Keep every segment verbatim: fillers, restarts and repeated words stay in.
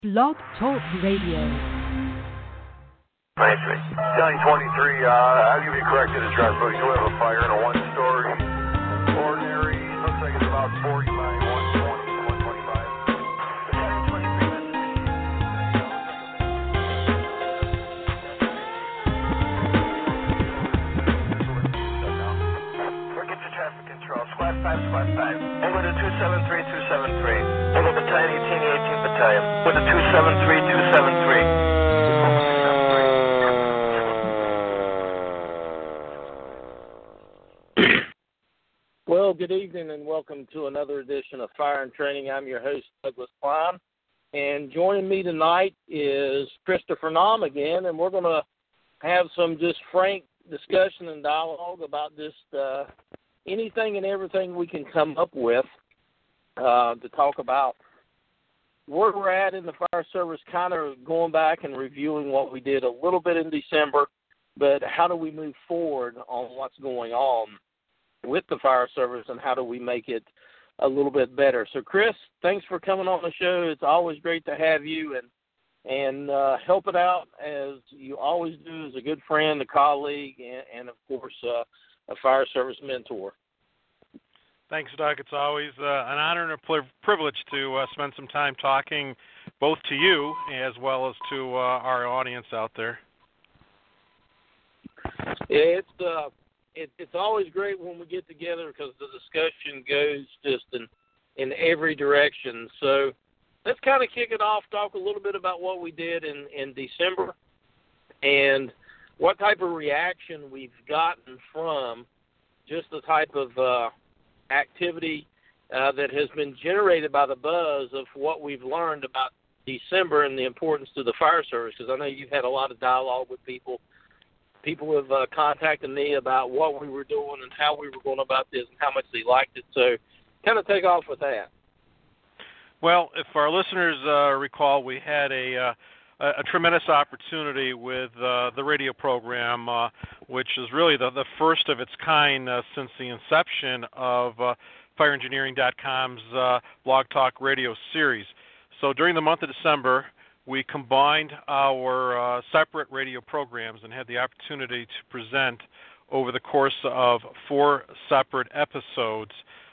Blog Talk Radio. ninety-three. County twenty-three, uh, I'll give you a corrected address. So you have a fire in a one-story ordinary, looks like it's about forty by one twenty to one twenty-five. County twenty-three, we'll get your traffic control. Squad five, squad five. Over to two seven three, two seven three. Over Battalion eighteen, eighteenth Battalion. Over to two seven three, two seven three. Well, good evening and welcome to another edition of Fire and Training. I'm your host, Douglas Klein, and joining me tonight is Christopher Naum again, and we're going to have some just frank discussion and dialogue about just uh, anything and everything we can come up with uh, to talk about where we're at in the fire service, kind of going back and reviewing what we did a little bit in December, but how do we move forward on what's going on with the fire service and how do we make it a little bit better. So, Chris, thanks for coming on the show. It's always great to have you and and uh, help it out as you always do as a good friend, a colleague, and, and of course, uh, a fire service mentor. Thanks, Doug. It's always uh, an honor and a pl- privilege to uh, spend some time talking both to you as well as to uh, our audience out there. It's uh, it, it's always great when we get together because the discussion goes just in, in every direction. So let's kind of kick it off, talk a little bit about what we did in, in December and what type of reaction we've gotten from just the type of uh, activity uh, that has been generated by the buzz of what we've learned about December and the importance to the fire service, because I know you've had a lot of dialogue with people. People have uh, contacted me about what we were doing and how we were going about this and how much they liked it. So kind of take off with that. Well, if our listeners uh, recall, we had a, uh, a tremendous opportunity with uh, the radio program, uh, which is really the, the first of its kind uh, since the inception of uh, Fire Engineering dot com's uh, Blog Talk Radio series. So during the month of December, we combined our uh, separate radio programs and had the opportunity to present over the course of four separate episodes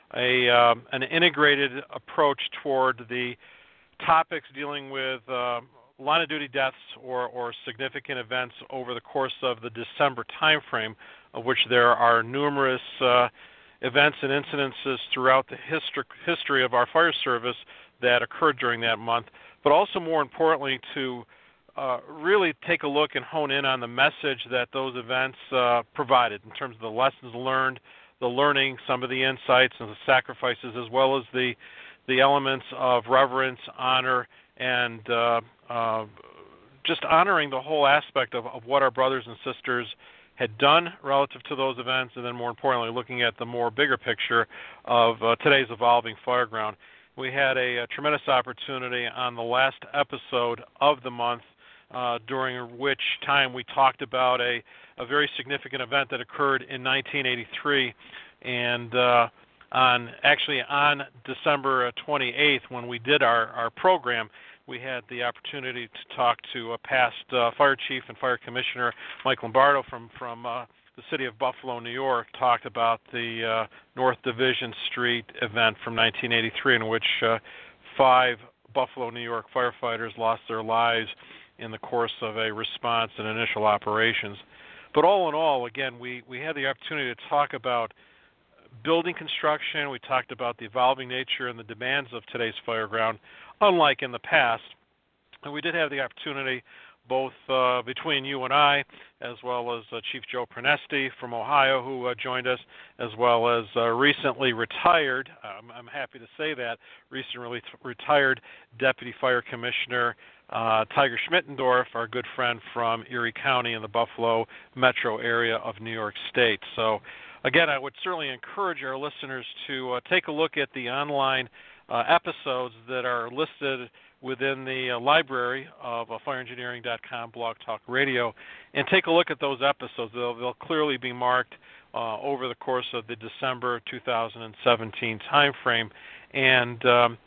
a um, an integrated approach toward the topics dealing with uh, line-of-duty deaths or, or significant events over the course of the December timeframe, of which there are numerous uh, events and incidences throughout the history, history of our fire service that occurred during that month, but also more importantly to uh, really take a look and hone in on the message that those events uh, provided in terms of the lessons learned, the learning, some of the insights and the sacrifices, as well as the the elements of reverence, honor, and uh, uh, just honoring the whole aspect of, of what our brothers and sisters had done relative to those events, and then more importantly, looking at the more bigger picture of uh, today's evolving fireground. We had a, a tremendous opportunity on the last episode of the month, uh, during which time we talked about a, a very significant event that occurred in nineteen eighty-three, and uh, on actually on December twenty-eighth, when we did our, our program, we had the opportunity to talk to a past uh, fire chief and fire commissioner, Mike Lombardo from from uh, the city of Buffalo, New York, talked about the uh, North Division Street event from nineteen eighty-three, in which uh, five Buffalo, New York firefighters lost their lives in the course of a response and initial operations. But all in all, again, we, we had the opportunity to talk about building construction. We talked about the evolving nature and the demands of today's fireground, unlike in the past. And we did have the opportunity, both uh, between you and I, as well as uh, Chief Joe Pernesti from Ohio, who uh, joined us, as well as uh, recently retired, um, I'm happy to say that, recently retired Deputy Fire Commissioner uh, Tiger Schmittendorf, our good friend from Erie County in the Buffalo metro area of New York State. So, again, I would certainly encourage our listeners to uh, take a look at the online uh, episodes that are listed within the uh, library of uh, Fire Engineering dot com Blog Talk Radio, and take a look at those episodes. They'll, they'll clearly be marked uh, over the course of the December two thousand seventeen timeframe. And um,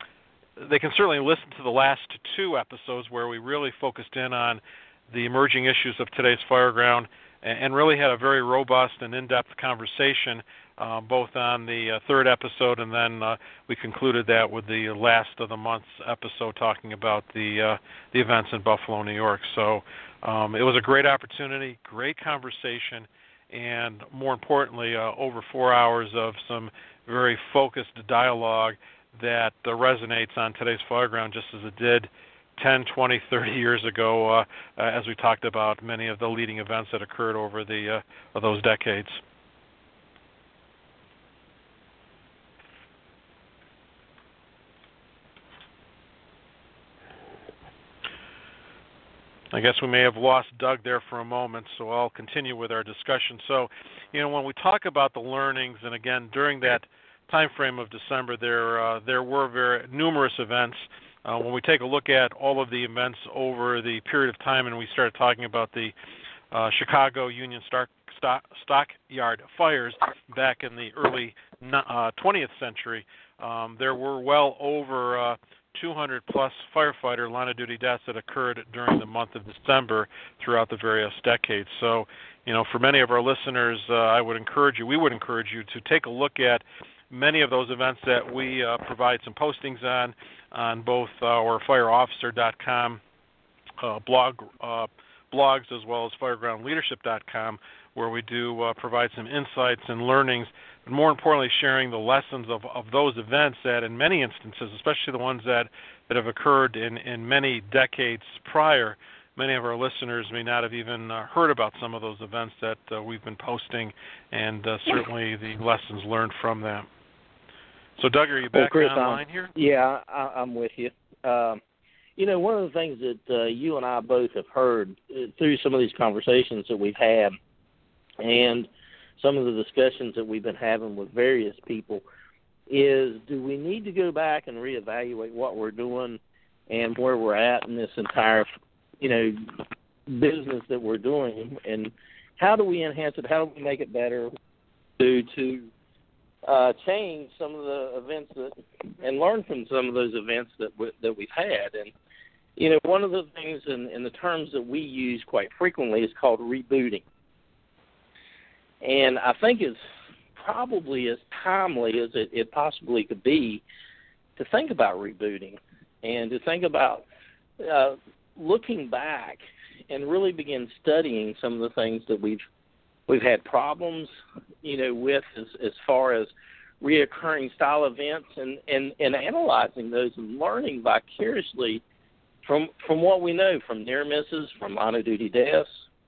they can certainly listen to the last two episodes where we really focused in on the emerging issues of today's Fireground and, and really had a very robust and in-depth conversation, uh, both on the uh, third episode, and then uh, we concluded that with the last of the month's episode talking about the uh, the events in Buffalo, New York. So um, it was a great opportunity, great conversation, and more importantly, uh, over four hours of some very focused dialogue that uh, resonates on today's Fireground just as it did ten, twenty, thirty years ago, uh, uh, as we talked about many of the leading events that occurred over the uh, those decades. I guess we may have lost Doug there for a moment, so I'll continue with our discussion. So, you know, when we talk about the learnings, and again, during that time frame of December, there uh, there were very numerous events. Uh, when we take a look at all of the events over the period of time, and we started talking about the uh, Chicago Union Stock, Stock, Stockyard fires back in the early uh, twentieth century, um, there were well over uh, two hundred plus firefighter line-of-duty deaths that occurred during the month of December throughout the various decades. So, you know, for many of our listeners, uh, I would encourage you, we would encourage you to take a look at many of those events that we uh, provide some postings on, on both our fire officer dot com uh, blog, uh, blogs as well as fireground leadership dot com, where we do uh, provide some insights and learnings, but more importantly, sharing the lessons of, of those events that in many instances, especially the ones that, that have occurred in, in many decades prior, many of our listeners may not have even uh, heard about some of those events that uh, we've been posting, and uh, certainly the lessons learned from them. So, Doug, are you back well, Chris, online I'm, here? Yeah, I, I'm with you. Um, you know, one of the things that uh, you and I both have heard uh, through some of these conversations that we've had and some of the discussions that we've been having with various people is, do we need to go back and reevaluate what we're doing and where we're at in this entire, you know, business that we're doing, and how do we enhance it? How do we make it better to to uh, change some of the events that and learn from some of those events that we, that we've had? And you know, one of the things in, in the terms that we use quite frequently is called rebooting. And I think it's probably as timely as it, it possibly could be to think about rebooting and to think about uh, looking back and really begin studying some of the things that we've we've had problems, you know, with as, as far as reoccurring style events, and, and, and analyzing those and learning vicariously from from what we know, from near misses, from line of duty deaths,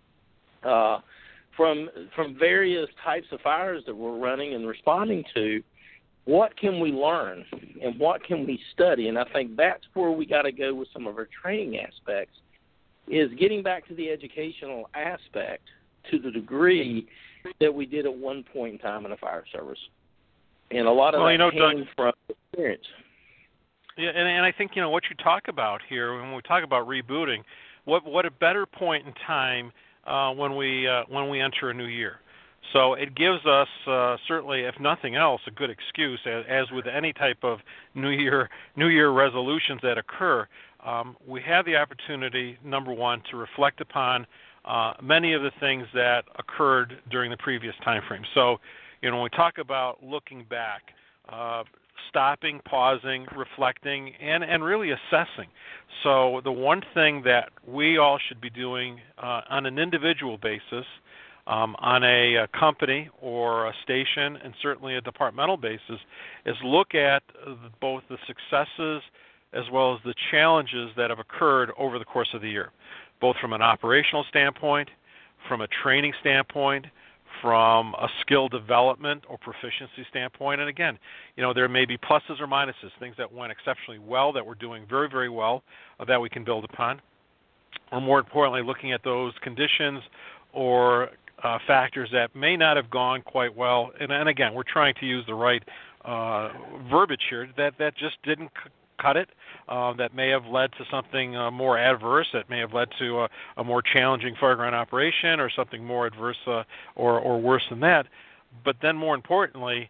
uh, from from various types of fires that we're running and responding to. What can we learn and what can we study? And I think that's where we got to go with some of our training aspects, is getting back to the educational aspect to the degree that we did at one point in time in the fire service. And a lot of well, that you know, came Doug, from experience. Yeah, and, and I think, you know, what you talk about here, when we talk about rebooting, what what a better point in time uh, when we uh, when we enter a new year. So it gives us, uh, certainly, if nothing else, a good excuse, as, as with any type of New Year New Year resolutions that occur. Um, we have the opportunity, number one, to reflect upon uh, many of the things that occurred during the previous time frame. So, you know, when we talk about looking back, uh, stopping, pausing, reflecting, and, and really assessing. So the one thing that we all should be doing uh, on an individual basis, Um, on a, a company or a station, and certainly a departmental basis, is look at both the successes as well as the challenges that have occurred over the course of the year, both from an operational standpoint, from a training standpoint, from a skill development or proficiency standpoint. And again, you know, there may be pluses or minuses, things that went exceptionally well, that we're doing very, very well, uh, that we can build upon. Or more importantly, looking at those conditions or Uh, factors that may not have gone quite well, and, and again, we're trying to use the right uh, verbiage here, that, that just didn't c- cut it, uh, that may have led to something uh, more adverse, that may have led to a, a more challenging fireground operation or something more adverse uh, or, or worse than that. But then more importantly,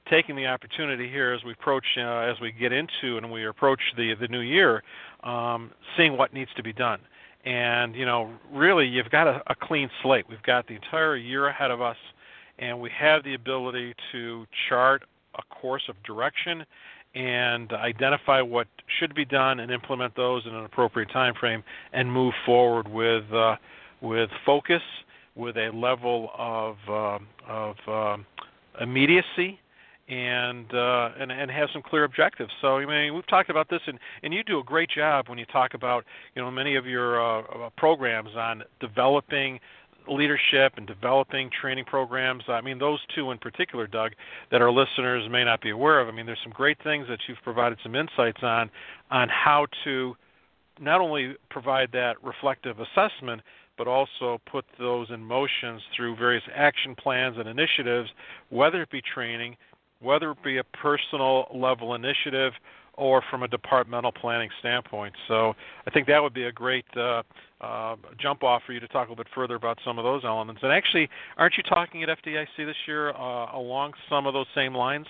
taking the opportunity here as we approach, uh, as we get into and we approach the the new year, um, seeing what needs to be done. And, you know, really you've got a, a clean slate. We've got the entire year ahead of us, and we have the ability to chart a course of direction and identify what should be done and implement those in an appropriate time frame and move forward with uh, with focus, with a level of uh, of um, immediacy, and, uh, and and have some clear objectives. So, I mean, we've talked about this, and, and you do a great job when you talk about, you know, many of your uh, programs on developing leadership and developing training programs. I mean, those two in particular, Doug, that our listeners may not be aware of. I mean, there's some great things that you've provided some insights on, on how to not only provide that reflective assessment, but also put those in motions through various action plans and initiatives, whether it be training, whether it be a personal level initiative, or from a departmental planning standpoint. So I think that would be a great uh, uh, jump off for you to talk a little bit further about some of those elements. And actually, aren't you talking at F D I C this year uh, along some of those same lines?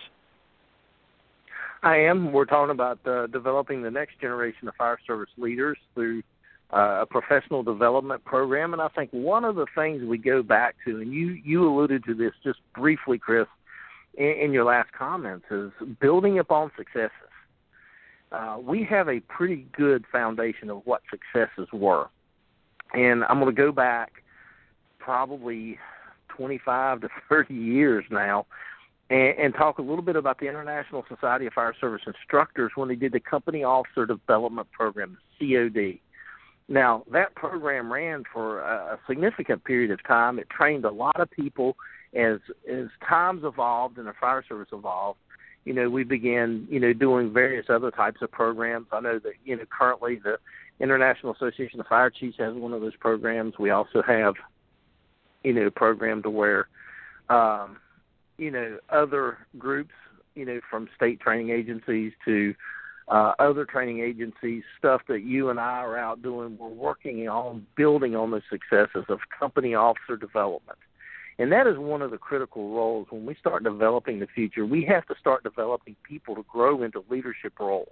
I am. We're talking about uh, developing the next generation of fire service leaders through uh, a professional development program. And I think one of the things we go back to, and you, you alluded to this just briefly, Chris, in, in your last comments, is building upon successes. Uh, we have a pretty good foundation of what successes were. And I'm going to go back probably twenty-five to thirty years now and, and talk a little bit about the International Society of Fire Service Instructors when they did the Company Officer Development Program, the C O D. Now, that program ran for a, a significant period of time. It trained a lot of people. As, as times evolved and the fire service evolved, you know, we began, you know, doing various other types of programs. I know that, you know, currently the International Association of Fire Chiefs has one of those programs. We also have, you know, a program to where, um, you know, other groups, you know, from state training agencies to uh, other training agencies, stuff that you and I are out doing, we're working on building on the successes of company officer development. And that is one of the critical roles. When we start developing the future, we have to start developing people to grow into leadership roles.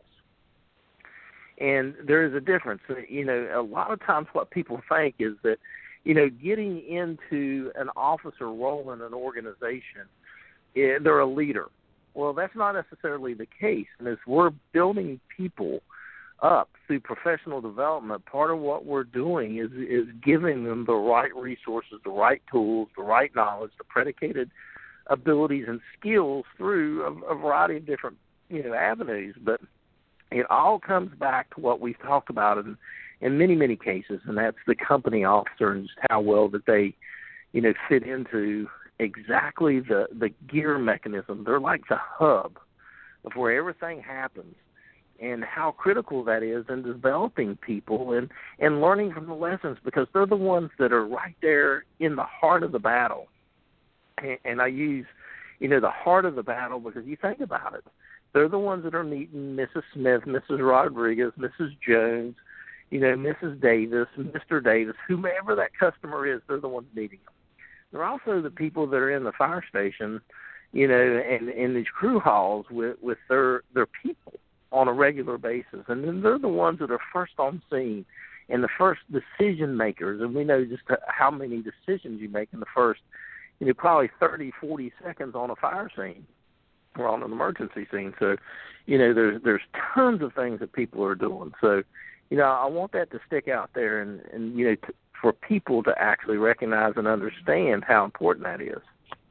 And there is a difference. You know, a lot of times what people think is that, you know, getting into an officer role in an organization, they're a leader. Well, that's not necessarily the case. And as we're building people up through professional development, part of what we're doing is is giving them the right resources, the right tools, the right knowledge, the predicated abilities and skills through a, a variety of different, you know, avenues. But it all comes back to what we've talked about in, in many, many cases, and that's the company officer and just how well that they, you know, fit into exactly the, the gear mechanism. They're like the hub of where everything happens, and how critical that is in developing people and, and learning from the lessons, because they're the ones that are right there in the heart of the battle. And, and I use, you know, the heart of the battle because you think about it. They're the ones that are meeting Missus Smith, Missus Rodriguez, Missus Jones, you know, Missus Davis, Mister Davis, whomever that customer is, they're the ones meeting them. They're also the people that are in the fire station, you know, and in these crew halls with, with their, their people on a regular basis. And then they're the ones that are first on scene and the first decision makers. And we know just how many decisions you make in the first, you know, probably thirty, forty seconds on a fire scene or on an emergency scene. So, you know, there's, there's tons of things that people are doing. So, you know, I want that to stick out there and, and you know, to, for people to actually recognize and understand how important that is.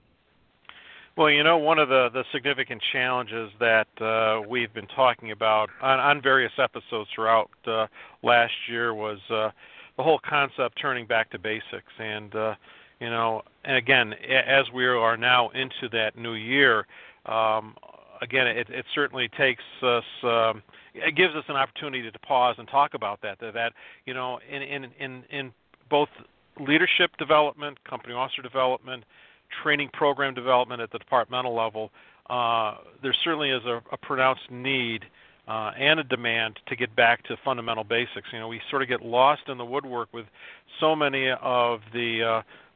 Well, you know, one of the, the significant challenges that uh, we've been talking about on, on various episodes throughout uh, last year was uh, the whole concept turning back to basics. And, uh, you know, and again, as we are now into that new year, um, again, it, it certainly takes us, um, it gives us an opportunity to pause and talk about that, that, that you know, in, in, in, in both leadership development, company officer development, training program development at the departmental level, uh, there certainly is a, a pronounced need uh, and a demand to get back to fundamental basics. You know, we sort of get lost in the woodwork with so many of the uh,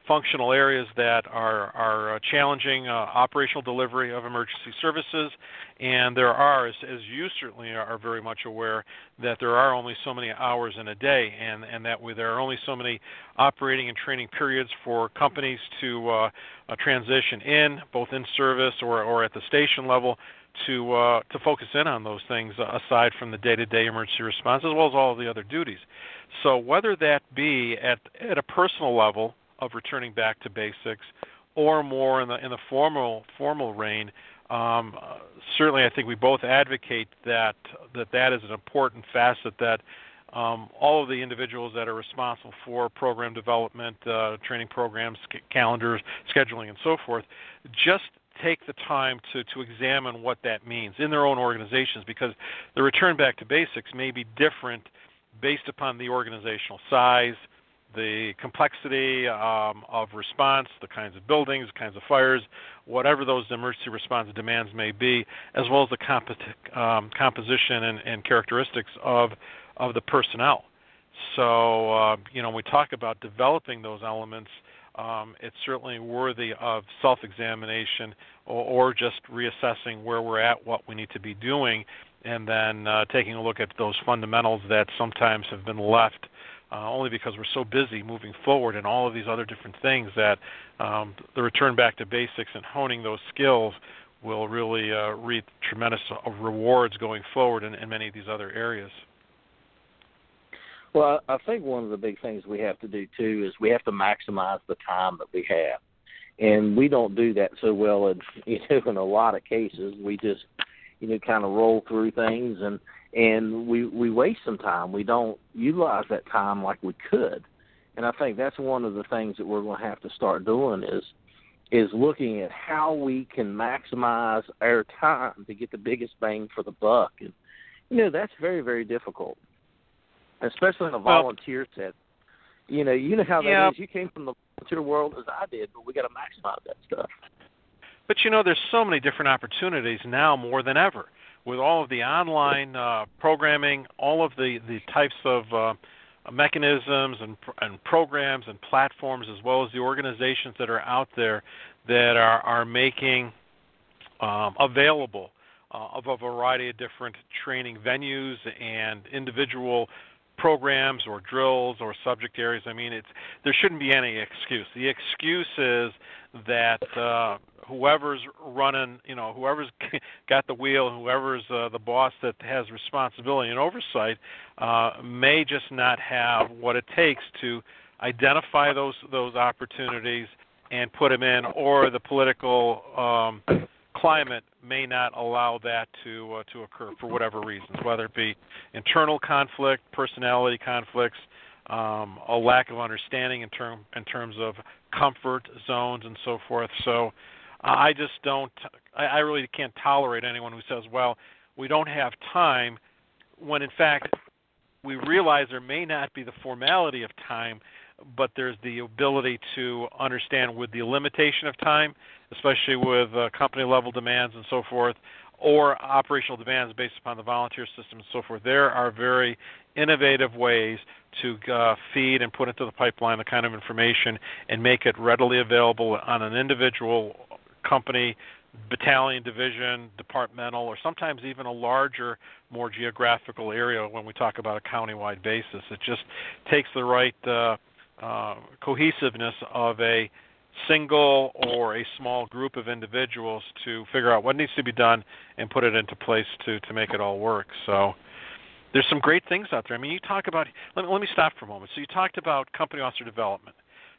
functional areas that are, are uh, challenging uh, operational delivery of emergency services, and there are, as, as you certainly are very much aware, that there are only so many hours in a day, and, and that we, there are only so many operating and training periods for companies to uh, uh, transition in, both in service or, or at the station level, to uh, to focus in on those things uh, aside from the day-to-day emergency response, as well as all of the other duties. So whether that be at, at a personal level, of returning back to basics, or more in the in the formal formal reign. Um, uh, certainly, I think we both advocate that that that is an important facet that um, all of the individuals that are responsible for program development, uh, training programs, c- calendars, scheduling, and so forth, just take the time to, to examine what that means in their own organizations, because the return back to basics may be different based upon the organizational size, the complexity um, of response, the kinds of buildings, the kinds of fires, whatever those emergency response demands may be, as well as the comp- um, composition and, and characteristics of of the personnel. So, uh, you know, when we talk about developing those elements, um, it's certainly worthy of self-examination or, or just reassessing where we're at, what we need to be doing, and then uh, taking a look at those fundamentals that sometimes have been left Uh, only because we're so busy moving forward and all of these other different things that um, the return back to basics and honing those skills will really uh, reap tremendous uh, rewards going forward in, in many of these other areas. Well, I think one of the big things we have to do, too, is we have to maximize the time that we have. And we don't do that so well in, you know, in a lot of cases. We just, you know, kind of roll through things and And we, we waste some time. We don't utilize that time like we could. And I think that's one of the things that we're going to have to start doing is is looking at how we can maximize our time to get the biggest bang for the buck. And, you know, that's very, very difficult, especially in a volunteer well, set. You know, you know how that yeah. is. You came from the volunteer world as I did, but we got to maximize that stuff. But, you know, there's so many different opportunities now more than ever. With all of the online uh, programming, all of the, the types of uh, mechanisms and, and programs and platforms, as well as the organizations that are out there that are, are making um, available uh, of a variety of different training venues and individual programs or drills or subject areas. I mean, it's there shouldn't be any excuse. The excuse is that uh, whoever's running, you know, whoever's got the wheel, whoever's uh, the boss that has responsibility and oversight, uh, may just not have what it takes to identify those those opportunities and put them in, or the political um, climate may not allow that to uh, to occur for whatever reasons, whether it be internal conflict, personality conflicts, um, a lack of understanding in term in terms of comfort zones and so forth. So uh, I just don't. I, I really can't tolerate anyone who says, "Well, we don't have time," when in fact we realize there may not be the formality of time, but there's the ability to understand with the limitation of time, especially with uh, company-level demands and so forth, or operational demands based upon the volunteer system and so forth. There are very innovative ways to uh, feed and put into the pipeline the kind of information and make it readily available on an individual, company, battalion, division, departmental, or sometimes even a larger, more geographical area when we talk about a county-wide basis. It just takes the right uh, uh, cohesiveness of a single or a small group of individuals to figure out what needs to be done and put it into place to, to make it all work. So there's some great things out there. I mean, you talk about, let me, let me stop for a moment. So you talked about company officer development.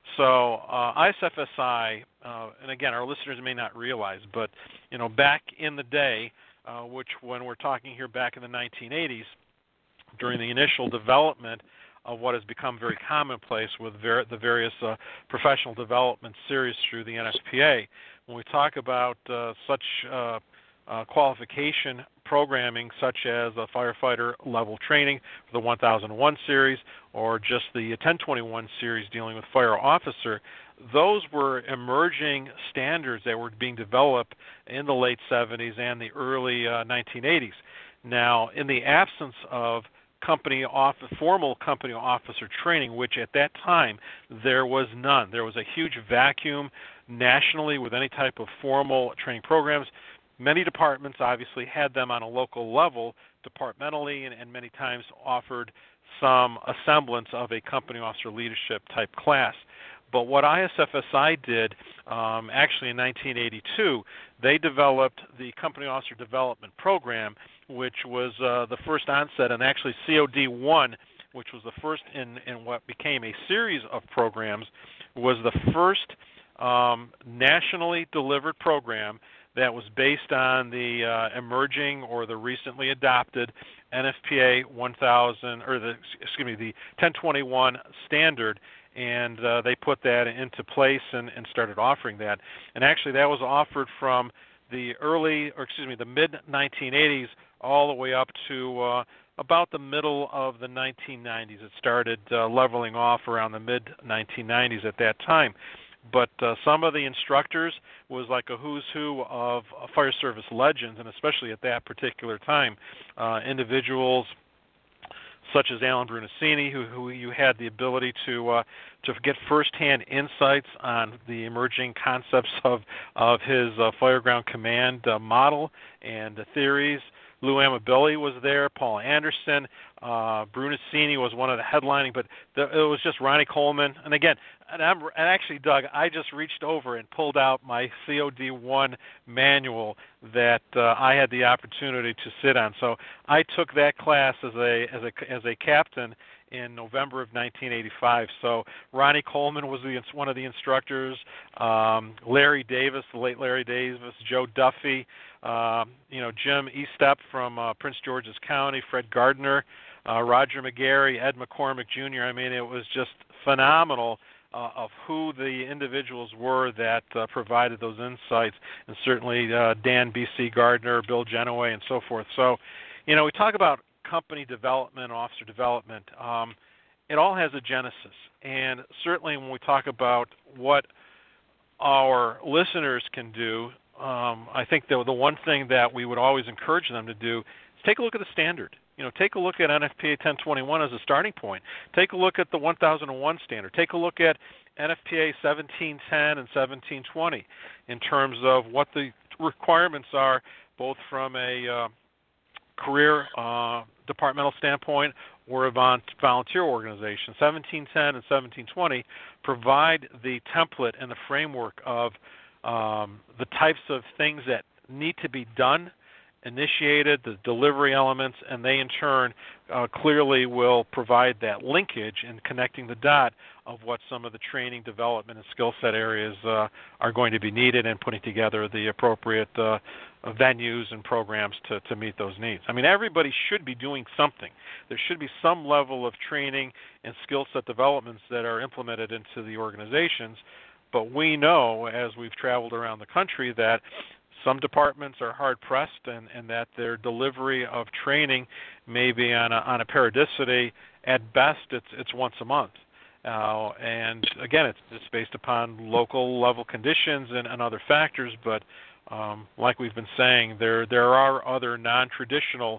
So uh, I S F S I, uh, and again, our listeners may not realize, but, you know, back in the day, uh, which when we're talking here back in the nineteen eighties, during the initial development of what has become very commonplace with ver- the various uh, professional development series through the N S P A, when we talk about uh, such uh, uh, qualification programming such as a firefighter level training for the one thousand one series or just the ten twenty-one series dealing with fire officer, those were emerging standards that were being developed in the late seventies and the early uh, nineteen eighties. Now, in the absence of company off, formal company officer training, which at that time there was none. There was a huge vacuum nationally with any type of formal training programs. Many departments obviously had them on a local level, departmentally, and, and many times offered some semblance of a company officer leadership type class. But what I S F S I did, um, actually in nineteen eighty-two, they developed the Company Officer Development Program, which was uh, the first onset, and actually C O D one, which was the first in, in what became a series of programs, was the first um, nationally delivered program that was based on the uh, emerging or the recently adopted N F P A one thousand, or the excuse me, the ten twenty-one standard. And uh, they put that into place and, and started offering that. And actually, that was offered from the early, or excuse me, the mid nineteen eighties all the way up to uh, about the middle of the nineteen nineties. It started uh, leveling off around the mid nineteen nineties at that time. But uh, some of the instructors was like a who's who of uh, fire service legends, and especially at that particular time, uh, individuals such as Alan Brunacini, who, who you had the ability to uh, to get firsthand insights on the emerging concepts of of his uh, Fireground Command uh, model and the theories. Lou Amabile was there, Paul Anderson, uh, Brunacini was one of the headlining, but the, it was just Ronnie Coleman. And again, and, I'm, and actually, Doug, I just reached over and pulled out my C O D one manual that uh, I had the opportunity to sit on. So I took that class as a as a as a captain in November of nineteen eighty-five. So Ronnie Coleman was the, one of the instructors, um, Larry Davis, the late Larry Davis, Joe Duffy, uh, you know, Jim Estep from uh, Prince George's County, Fred Gardner, uh, Roger McGarry, Ed McCormick Junior I mean, it was just phenomenal uh, of who the individuals were that uh, provided those insights, and certainly uh, Dan B C Gardner, Bill Genoway, and so forth. So, you know, we talk about company development, officer development. Um, it all has a genesis, and certainly when we talk about what our listeners can do, um, I think the, the one thing that we would always encourage them to do is take a look at the standard. You know, take a look at N F P A ten twenty-one as a starting point. Take a look at the one thousand one standard. Take a look at N F P A seventeen ten and seventeen twenty in terms of what the requirements are, both from a uh, career uh, departmental standpoint or a volunteer organization. seventeen ten and seventeen twenty provide the template and the framework of um, the types of things that need to be done, initiated, the delivery elements, and they in turn uh, clearly will provide that linkage in connecting the dot of what some of the training, development, and skill set areas uh, are going to be needed, and putting together the appropriate uh, venues and programs to, to meet those needs. I mean, everybody should be doing something. There should be some level of training and skill set developments that are implemented into the organizations, but we know, as we've traveled around the country, that some departments are hard-pressed, and, and that their delivery of training may be on a, on a periodicity. At best, it's it's once a month. Uh, and again, it's, it's based upon local level conditions and, and other factors, but um, like we've been saying, there there are other non-traditional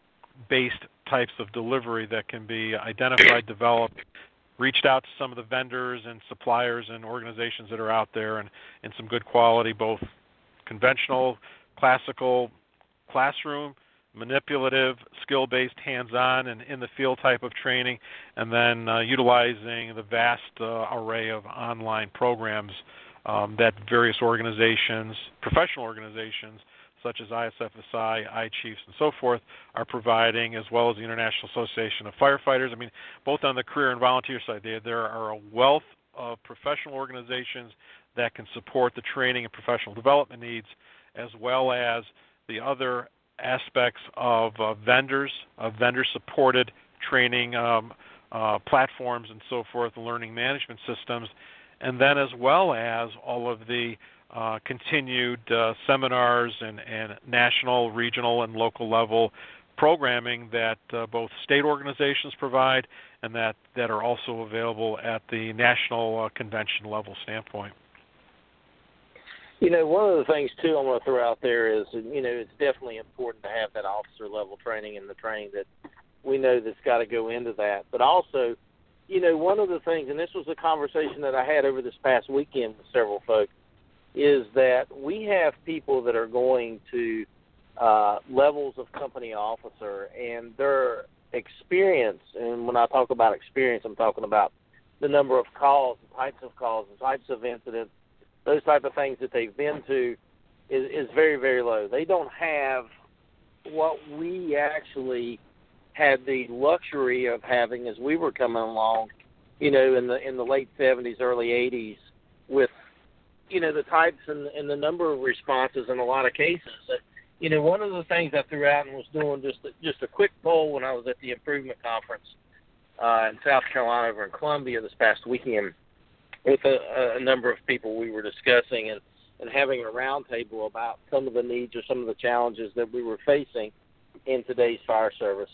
based types of delivery that can be identified, developed, reached out to some of the vendors and suppliers and organizations that are out there, and, and some good quality, both conventional, classical, classroom, manipulative, skill-based, hands-on, and in-the-field type of training, and then uh, utilizing the vast uh, array of online programs um, that various organizations, professional organizations, such as I S F S I, I Chiefs, and so forth, are providing, as well as the International Association of Firefighters. I mean, both on the career and volunteer side, there, there are a wealth of professional organizations that can support the training and professional development needs, as well as the other aspects of uh, vendors, of vendor-supported training um, uh, platforms and so forth, learning management systems, and then as well as all of the uh, continued uh, seminars and, and national, regional, and local level programming that uh, both state organizations provide and that, that are also available at the national uh, convention level standpoint. You know, one of the things, too, I'm going to throw out there is, you know, it's definitely important to have that officer-level training and the training that we know that's got to go into that. But also, you know, one of the things, and this was a conversation that I had over this past weekend with several folks, is that we have people that are going to uh, levels of company officer, and their experience, and when I talk about experience, I'm talking about the number of calls, the types of calls, the types of incidents, those type of things that they've been to is, is very, very low. They don't have what we actually had the luxury of having as we were coming along, you know, in the in the late seventies, early eighties, with, you know, the types and, and the number of responses in a lot of cases. You know, one of the things I threw out and was doing just just a quick poll when I was at the Improvement Conference uh, in South Carolina over in Columbia this past weekend with a, a number of people we were discussing and, and having a roundtable about some of the needs or some of the challenges that we were facing in today's fire service.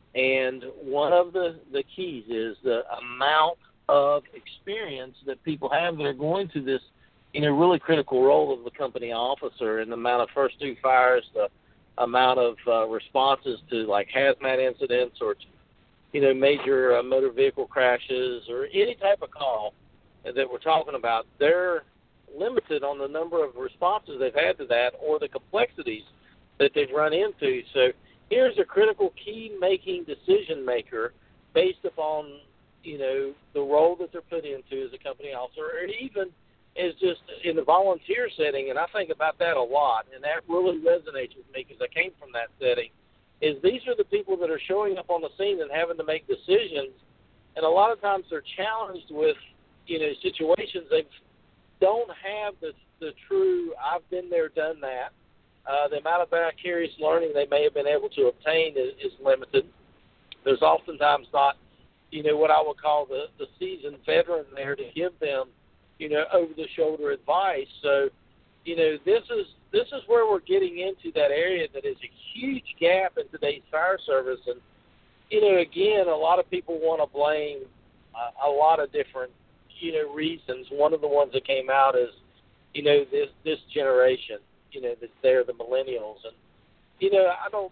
And one of the, the keys is the amount of experience that people have that are going to this, you know, really critical role of the company officer, and the amount of first due fires, the amount of uh, responses to like hazmat incidents or, you know, major uh, motor vehicle crashes or any type of call that we're talking about. They're limited on the number of responses they've had to that or the complexities that they've run into. So here's a critical key making decision maker based upon, you know, the role that they're put into as a company officer, or even is just in the volunteer setting, and I think about that a lot, and that really resonates with me because I came from that setting, is these are the people that are showing up on the scene and having to make decisions, and a lot of times they're challenged with, you know, situations. They don't have the, the true, I've been there, done that. Uh, the amount of vicarious learning they may have been able to obtain is, is limited. There's oftentimes not, you know, what I would call the, the seasoned veteran there to give them, you know, over-the-shoulder advice. So, you know, this is this is where we're getting into that area that is a huge gap in today's fire service. And, you know, again, a lot of people want to blame a, a lot of different, you know, reasons. One of the ones that came out is, you know, this this generation, you know, that's there, the millennials. And, you know, I don't,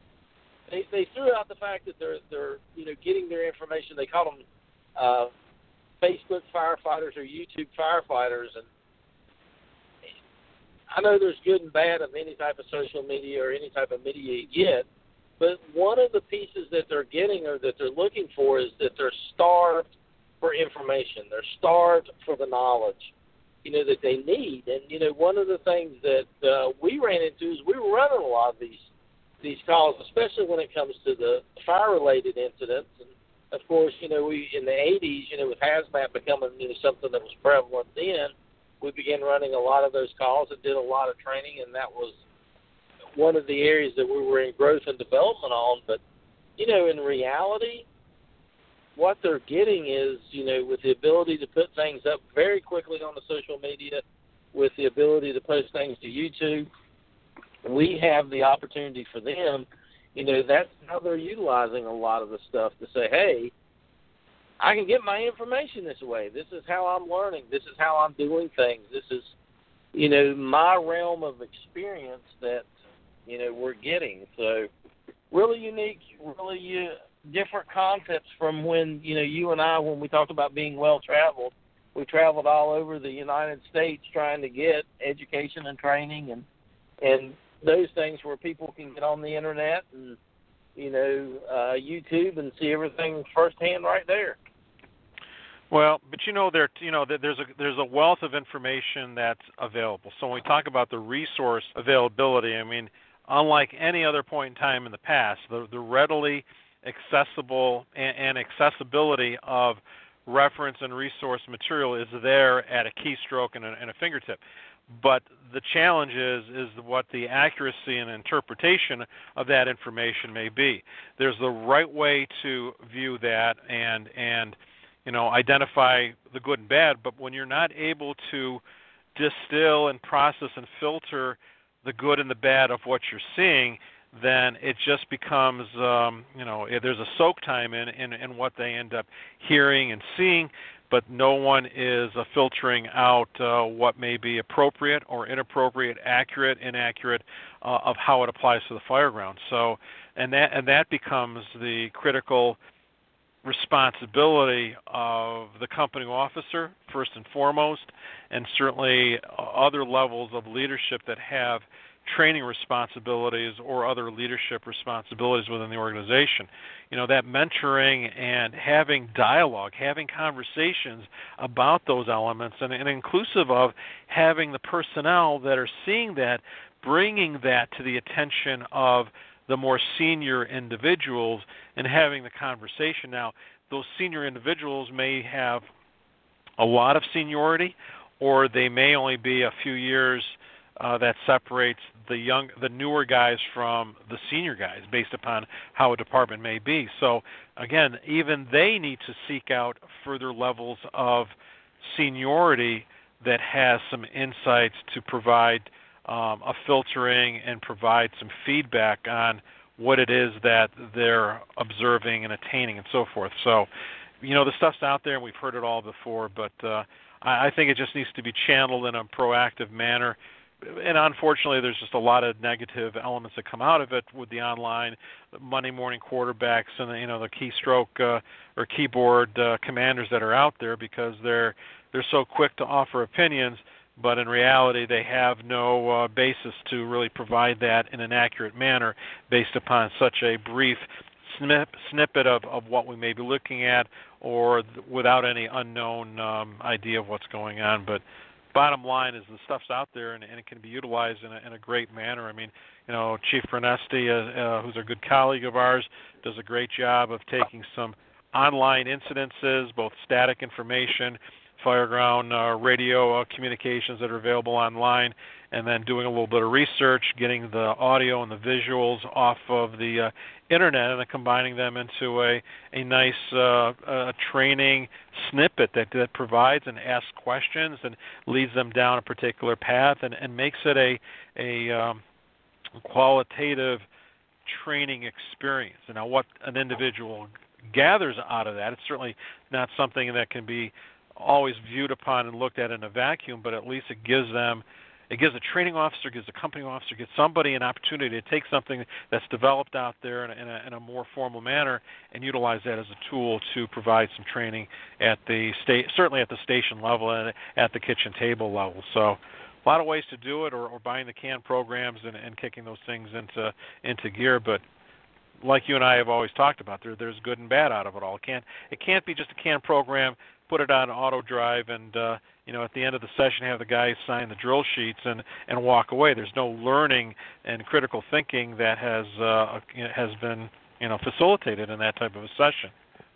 they, they threw out the fact that they're, they're, you know, getting their information. They call them uh, Facebook firefighters or YouTube firefighters, and I know there's good and bad of any type of social media or any type of media you get, but one of the pieces that they're getting or that they're looking for is that they're starved for information. They're starved for the knowledge, you know, that they need. And, you know, one of the things that uh, we ran into is we were running a lot of these these calls, especially when it comes to the fire-related incidents. And, of course, you know, we in the eighties, you know, with hazmat becoming, you know, something that was prevalent then, we began running a lot of those calls and did a lot of training, and that was one of the areas that we were in growth and development on. But, you know, in reality, what they're getting is, you know, with the ability to put things up very quickly on the social media, with the ability to post things to YouTube, we have the opportunity for them. You know, that's how they're utilizing a lot of the stuff to say, hey, I can get my information this way. This is how I'm learning. This is how I'm doing things. This is, you know, my realm of experience that, you know, we're getting. So really unique, really uh, different concepts from when, you know, you and I, when we talked about being well-traveled, we traveled all over the United States trying to get education and training and, and those things where people can get on the Internet and, you know, uh, YouTube and see everything firsthand right there. Well, but you know, there, you know, there's a there's a wealth of information that's available. So when we talk about the resource availability, I mean, unlike any other point in time in the past, the, the readily accessible and, and accessibility of reference and resource material is there at a keystroke and a, and a fingertip. But the challenge is is what the accuracy and interpretation of that information may be. There's the right way to view that and and you know identify the good and bad. But when you're not able to distill and process and filter the good and the bad of what you're seeing, then it just becomes um, you know there's a soak time in, in in what they end up hearing and seeing. But no one is uh, filtering out uh, what may be appropriate or inappropriate, accurate, inaccurate, uh, of how it applies to the fire ground. So and that and that becomes the critical responsibility of the company officer first and foremost, and certainly other levels of leadership that have training responsibilities or other leadership responsibilities within the organization. You know, that mentoring and having dialogue, having conversations about those elements, and, and inclusive of having the personnel that are seeing that, bringing that to the attention of the more senior individuals and having the conversation. Now, those senior individuals may have a lot of seniority, or they may only be a few years uh, that separates the young, the newer guys from the senior guys, based upon how a department may be. So, again, even they need to seek out further levels of seniority that has some insights to provide um, a filtering and provide some feedback on what it is that they're observing and attaining and so forth. So, you know, the stuff's out there and we've heard it all before, but uh, I, I think it just needs to be channeled in a proactive manner. And unfortunately, there's just a lot of negative elements that come out of it with the online Monday morning quarterbacks and the, you know, the keystroke uh, or keyboard uh, commanders that are out there, because they're they're so quick to offer opinions, but in reality they have no uh, basis to really provide that in an accurate manner based upon such a brief snip, snippet of, of what we may be looking at, or th- without any unknown um, idea of what's going on. But bottom line is the stuff's out there, and, and it can be utilized in a, in a great manner. I mean, you know, Chief Bernesti, uh, uh, who's a good colleague of ours, does a great job of taking some online incidences, both static information, fireground uh, radio uh, communications that are available online, and then doing a little bit of research, getting the audio and the visuals off of the uh, internet, and then combining them into a, a nice uh, uh, training snippet that, that provides and asks questions and leads them down a particular path, and, and makes it a, a um, qualitative training experience. And now what an individual gathers out of that, it's certainly not something that can be always viewed upon and looked at in a vacuum, but at least it gives them, it gives a training officer, gives a company officer, gives somebody an opportunity to take something that's developed out there in a, in a, in a more formal manner and utilize that as a tool to provide some training at the state, certainly at the station level and at the kitchen table level. So a lot of ways to do it, or, or buying the canned programs and, and kicking those things into into gear. But like you and I have always talked about, there there's good and bad out of it all. It can't it can't be just a canned program, put it on auto drive, and uh, you know, at the end of the session have the guys sign the drill sheets and, and walk away. There's no learning and critical thinking that has uh, has been, you know, facilitated in that type of a session.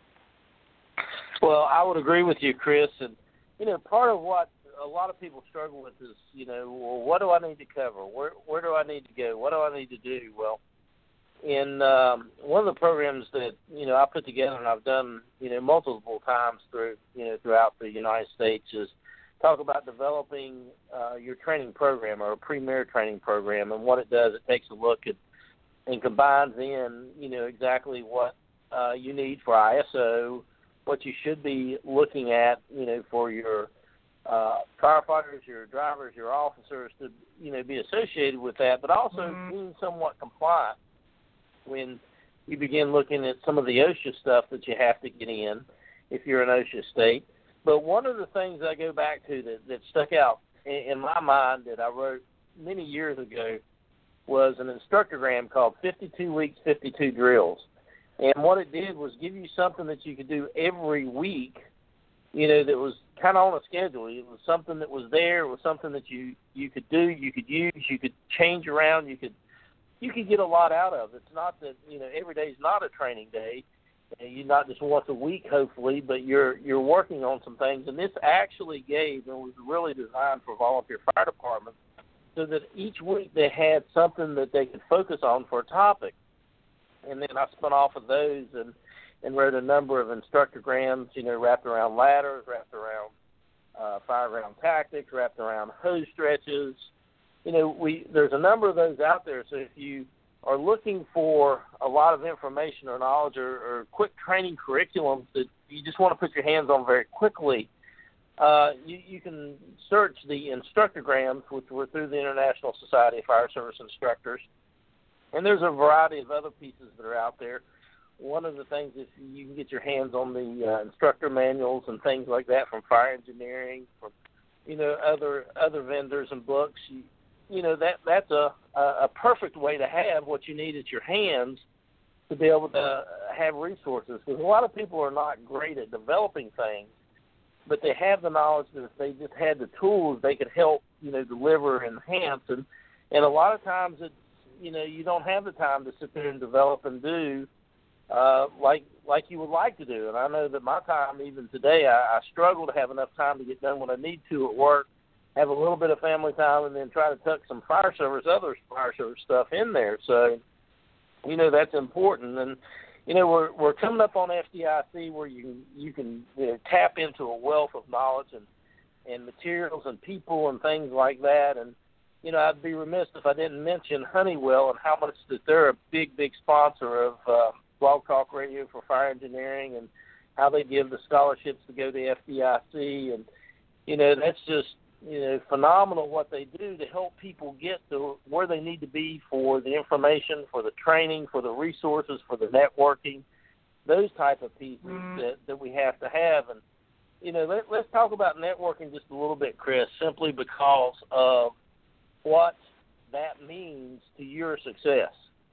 Well, I would agree with you, Chris. And you know, part of what a lot of people struggle with is, you know, well, what do I need to cover? Where where do I need to go? What do I need to do? Well, in um, one of the programs that, you know, I put together and I've done, you know, multiple times through, you know, throughout the United States, is talk about developing uh, your training program, or a premier training program. And what it does, it takes a look at and combines in, you know, exactly what uh, you need for I S O, what you should be looking at, you know, for your uh, firefighters, your drivers, your officers to, you know, be associated with that, but also mm-hmm. being somewhat compliant when you begin looking at some of the OSHA stuff that you have to get in if you're an OSHA state. But one of the things I go back to that, that stuck out in, in my mind that I wrote many years ago was an instructogram called fifty-two weeks, fifty-two drills. And what it did was give you something that you could do every week, you know, that was kind of on a schedule. It was something that was there. It was something that you, you could do, you could use, you could change around, you could you can get a lot out of it. It's not that, you know, every day is not a training day. You're not just once a week, hopefully, but you're you're working on some things. And this actually gave, and was really designed for volunteer fire departments, so that each week they had something that they could focus on for a topic. And then I spun off of those and, and wrote a number of instructograms, you know, wrapped around ladders, wrapped around uh, fireground tactics, wrapped around hose stretches. You know, we there's a number of those out there. So if you are looking for a lot of information or knowledge, or, or quick training curriculums that you just want to put your hands on very quickly, uh, you, you can search the instructograms, which were through the International Society of Fire Service Instructors, And there's a variety of other pieces that are out there. One of the things is you can get your hands on the uh, instructor manuals and things like that from Fire Engineering, from, you know, other other vendors and books. You, you know, that that's a, a perfect way to have what you need at your hands to be able to have resources. Because a lot of people are not great at developing things, but they have the knowledge that if they just had the tools, they could help, you know, deliver and enhance. And, and a lot of times it's, you know, you don't have the time to sit there and develop and do uh, like like you would like to do. And I know that my time, even today, I, I struggle to have enough time to get done what I need to at work, have a little bit of family time, and then try to tuck some fire service, other fire service stuff in there. So, you know, that's important. And, you know, we're we're coming up on F D I C where you can, you can you know, tap into a wealth of knowledge and, and materials and people and things like that. And, you know, I'd be remiss if I didn't mention Honeywell and how much that they're a big, big sponsor of uh, Blog Talk Radio for Fire Engineering, and how they give the scholarships to go to F D I C. And, you know, that's just, you know, phenomenal what they do to help people get to where they need to be for the information, for the training, for the resources, for the networking, those type of pieces mm-hmm. that, that we have to have. And, you know, let, let's talk about networking just a little bit, Chris, simply because of what that means to your success.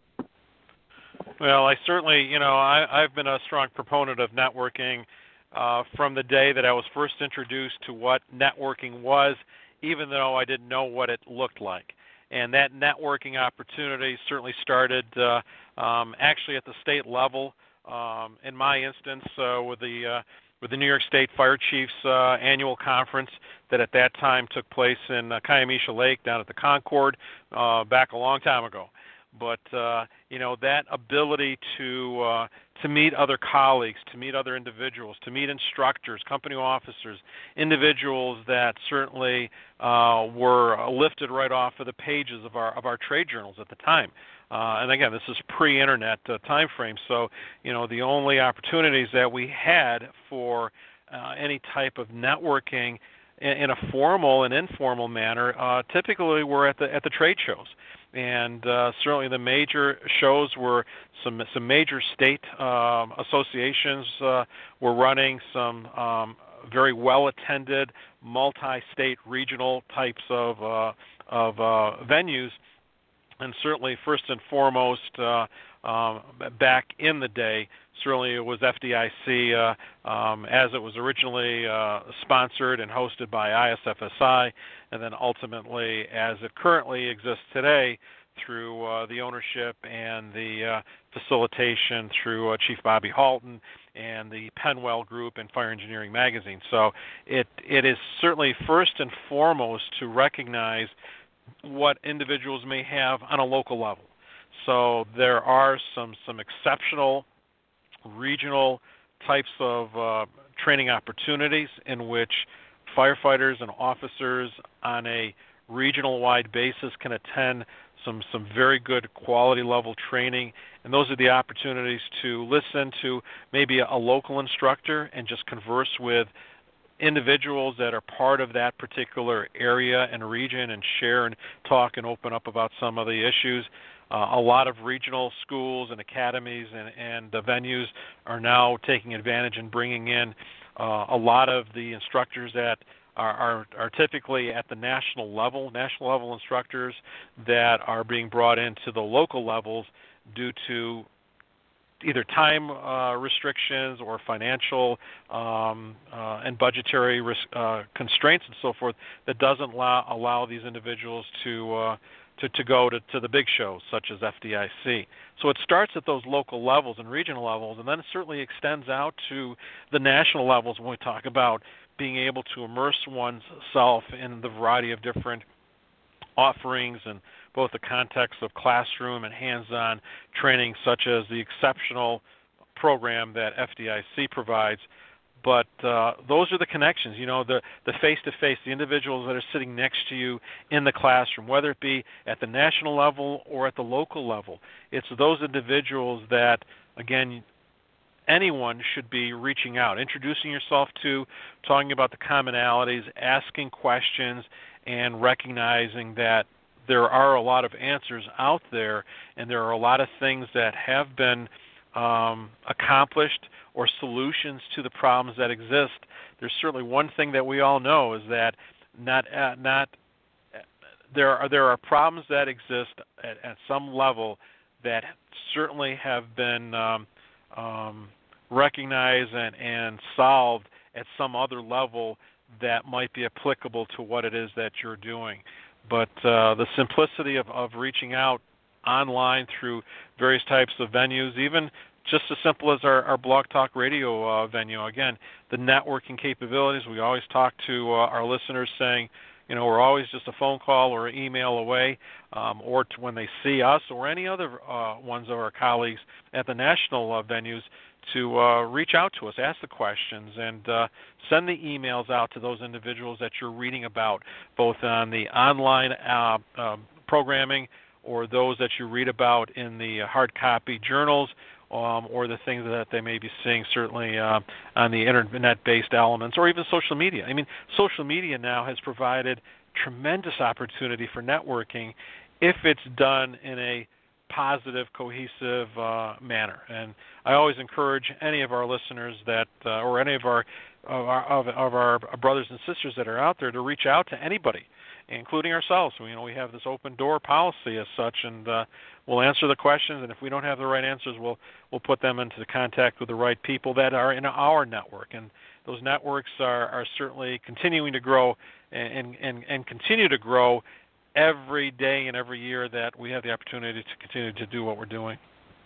Well, I certainly, you know, I, I've been a strong proponent of networking uh, from the day that I was first introduced to what networking was, even though I didn't know what it looked like. And that networking opportunity certainly started uh, um, actually at the state level. Um, in my instance, uh, with the uh, with the New York State Fire Chiefs uh, annual conference that at that time took place in uh, Kiamish Lake down at the Concord uh, back a long time ago. But, uh, you know, that ability to uh, to meet other colleagues, to meet other individuals, to meet instructors, company officers, individuals that certainly uh, were lifted right off of the pages of our of our trade journals at the time. Uh, and again, this is pre-internet uh, time frame, so, you know, the only opportunities that we had for uh, any type of networking in, in a formal and informal manner uh, typically were at the at the trade shows. And uh, certainly the major shows were some some major state um, associations uh, were running some um, very well-attended multi-state regional types of uh, of uh, venues. And certainly, first and foremost, uh, um, back in the day, certainly it was F D I C uh, um, as it was originally uh, sponsored and hosted by I S F S I, and then ultimately as it currently exists today through uh, the ownership and the uh, facilitation through uh, Chief Bobby Halton and the Penwell Group and Fire Engineering Magazine. So it it is certainly first and foremost to recognize what individuals may have on a local level. So there are some some exceptional regional types of uh, training opportunities in which firefighters and officers on a regional-wide basis can attend some, some very good quality level training, and those are the opportunities to listen to maybe a, a local instructor and just converse with individuals that are part of that particular area and region and share and talk and open up about some of the issues. Uh, a lot of regional schools and academies and, and uh, venues are now taking advantage and bringing in uh, a lot of the instructors that are, are, are typically at the national level, national level instructors that are being brought into the local levels due to either time uh, restrictions or financial um, uh, and budgetary ris- uh, constraints and so forth that doesn't allow, allow these individuals to, uh, to to go to, to the big shows such as F D I C. So it starts at those local levels and regional levels, and then it certainly extends out to the national levels when we talk about being able to immerse oneself in the variety of different offerings and both the context of classroom and hands-on training, such as the exceptional program that F D I C provides. But uh, those are the connections, you know, the, the face-to-face, the individuals that are sitting next to you in the classroom, whether it be at the national level or at the local level. It's those individuals that, again, anyone should be reaching out, introducing yourself to, talking about the commonalities, asking questions, and recognizing that there are a lot of answers out there, and there are a lot of things that have been um, accomplished or solutions to the problems that exist. There's certainly one thing that we all know is that not uh, not uh, there are there are problems that exist at, at some level that certainly have been um, um, recognized and, and solved at some other level that might be applicable to what it is that you're doing. But uh, the simplicity of, of reaching out online through various types of venues, even just as simple as our, our Blog Talk Radio uh, venue. Again, the networking capabilities, we always talk to uh, our listeners saying, you know, we're always just a phone call or an email away, um, or to when they see us or any other uh, ones of our colleagues at the national uh, venues to uh, reach out to us, ask the questions, and uh, send the emails out to those individuals that you're reading about, both on the online uh, uh, programming or those that you read about in the hard copy journals, um, or the things that they may be seeing certainly uh, on the internet-based elements, or even social media. I mean, social media now has provided tremendous opportunity for networking if it's done in a positive, cohesive uh, manner. And I always encourage any of our listeners that, uh, or any of our, of our of, of our brothers and sisters that are out there, to reach out to anybody, including ourselves. You know, we have this open door policy as such, and uh, we'll answer the questions. And if we don't have the right answers, we'll we'll put them into contact with the right people that are in our network. And those networks are, are certainly continuing to grow and, and and continue to grow every day and every year that we have the opportunity to continue to do what we're doing.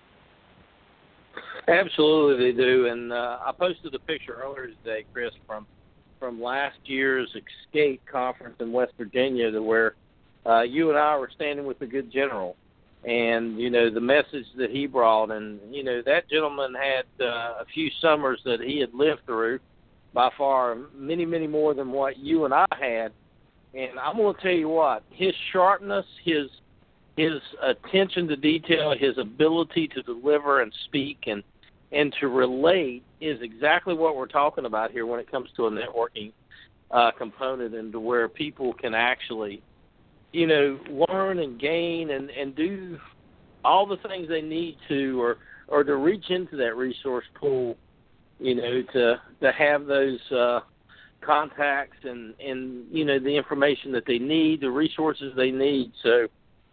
Absolutely, they do. And uh, I posted a picture earlier today, Chris, from from last year's Escape Conference in West Virginia, to where uh, you and I were standing with the good general, and you know the message that he brought, and you know that gentleman had uh, a few summers that he had lived through, by far many, many more than what you and I had. And I'm going to tell you what, his sharpness, his his attention to detail, his ability to deliver and speak and and to relate is exactly what we're talking about here when it comes to a networking uh, component, and to where people can actually, you know, learn and gain and, and do all the things they need to, or or to reach into that resource pool, you know, to to have those uh, contacts and, and, you know, the information that they need, the resources they need. So,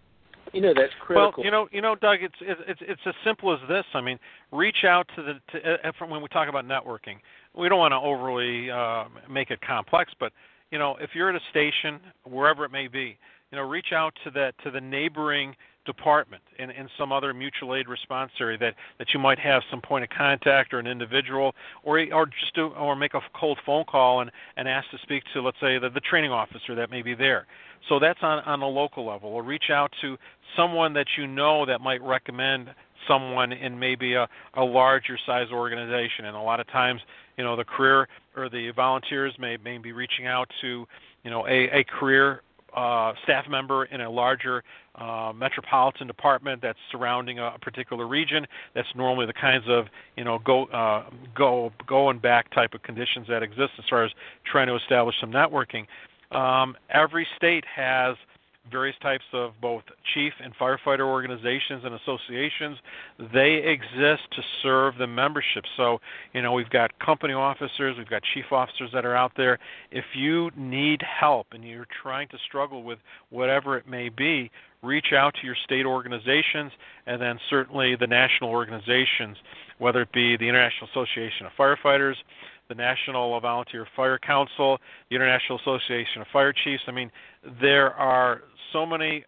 you know, that's critical. Well, you know, you know, Doug, it's it's it's as simple as this. I mean, reach out to the to, uh, from when we talk about networking. We don't want to overly uh, make it complex, but you know, if you're at a station, wherever it may be, you know, reach out to that to the neighboring department in, in some other mutual aid response area that, that you might have some point of contact or an individual, or or just do, or make a cold phone call and, and ask to speak to, let's say, the, the training officer that may be there. So that's on, on a local level. Or reach out to someone that you know that might recommend someone in maybe a, a larger size organization. And a lot of times, you know, the career or the volunteers may, may be reaching out to, you know, a, a career Uh, staff member in a larger uh, metropolitan department that's surrounding a, a particular region. That's normally the kinds of, you know, go uh, go go and back type of conditions that exist as far as trying to establish some networking. Um, every state has various types of both chief and firefighter organizations and associations. They exist to serve the membership. So, you know, we've got company officers, we've got chief officers that are out there. If you need help and you're trying to struggle with whatever it may be, reach out to your state organizations, and then certainly the national organizations, whether it be the International Association of Firefighters, the National Volunteer Fire Council, the International Association of Fire Chiefs. I mean, there are so many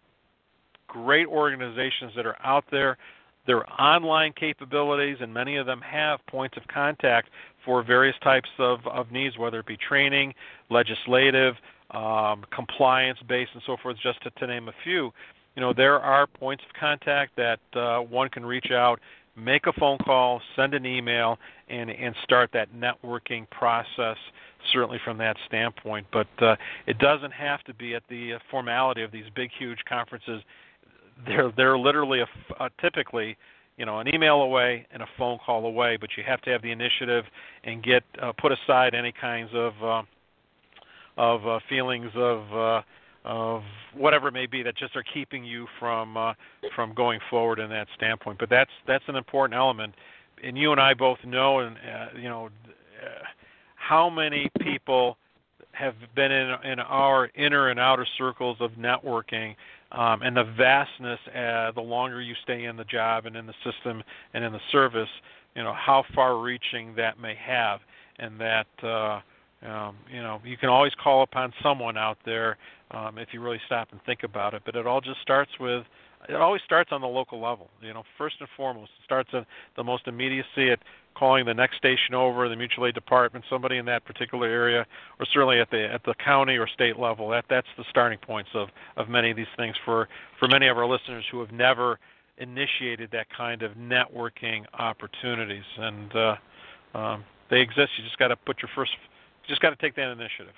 great organizations that are out there. There are online capabilities, and many of them have points of contact for various types of, of needs, whether it be training, legislative, um, compliance-based, and so forth, just to, to name a few. You know, there are points of contact that uh, one can reach out, make a phone call, send an email, and, and start that networking process, certainly from that standpoint. But uh, it doesn't have to be at the formality of these big, huge conferences. They're, they're literally, a, a, typically, you know, an email away and a phone call away, but you have to have the initiative and get uh, put aside any kinds of, uh, of uh, feelings of, uh, of whatever it may be that just are keeping you from uh, from going forward in that standpoint. But that's that's an important element, and you and I both know, and uh, you know, uh, how many people have been in in our inner and outer circles of networking, um, and the vastness uh, the longer you stay in the job and in the system and in the service, you know, how far-reaching that may have, and that uh, um, you know, you can always call upon someone out there um, if you really stop and think about it. But it all just starts with, it always starts on the local level. You know, first and foremost, it starts at the most immediacy at calling the next station over, the mutual aid department, somebody in that particular area, or certainly at the at the county or state level. That that's the starting points of, of many of these things for, for many of our listeners who have never initiated that kind of networking opportunities, and uh, um, they exist. You just got to put your first, you just got to take that initiative.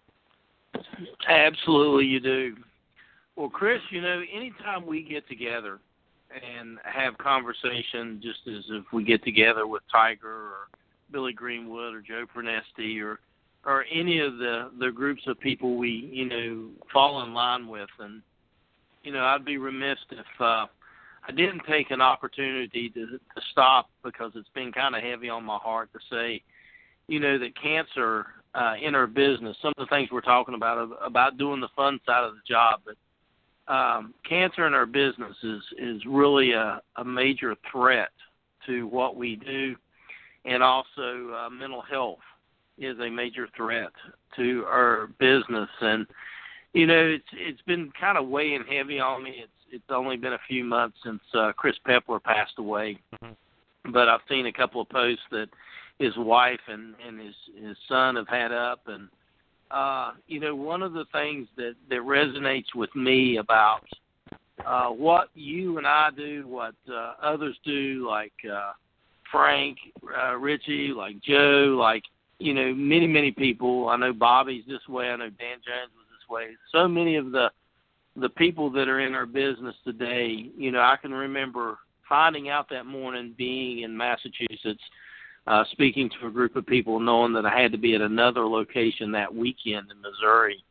Absolutely, you do. Well, Chris, you know, anytime we get together and have conversation, just as if we get together with Tiger or Billy Greenwood or Joe Pernesti or or any of the, the groups of people we, you know, fall in line with, and, you know, I'd be remiss if uh, I didn't take an opportunity to, to stop, because it's been kind of heavy on my heart to say, you know, that cancer uh, in our business, some of the things we're talking about, about doing the fun side of the job, but um, cancer in our business is, is really a, a major threat to what we do, and also uh, mental health is a major threat to our business. And, you know, it's it's been kind of weighing heavy on me. It's it's only been a few months since uh, Chris Pepler passed away, mm-hmm. but I've seen a couple of posts that his wife and, and his, his son have had up. And, uh, you know, one of the things that, that resonates with me about uh, what you and I do, what uh, others do, like uh, Frank, uh, Richie, like Joe, like, you know, many, many people. I know Bobby's this way. I know Dan Jones was this way. So many of the the people that are in our business today, you know, I can remember finding out that morning, being in Massachusetts, uh, speaking to a group of people, knowing that I had to be at another location that weekend in Missouri.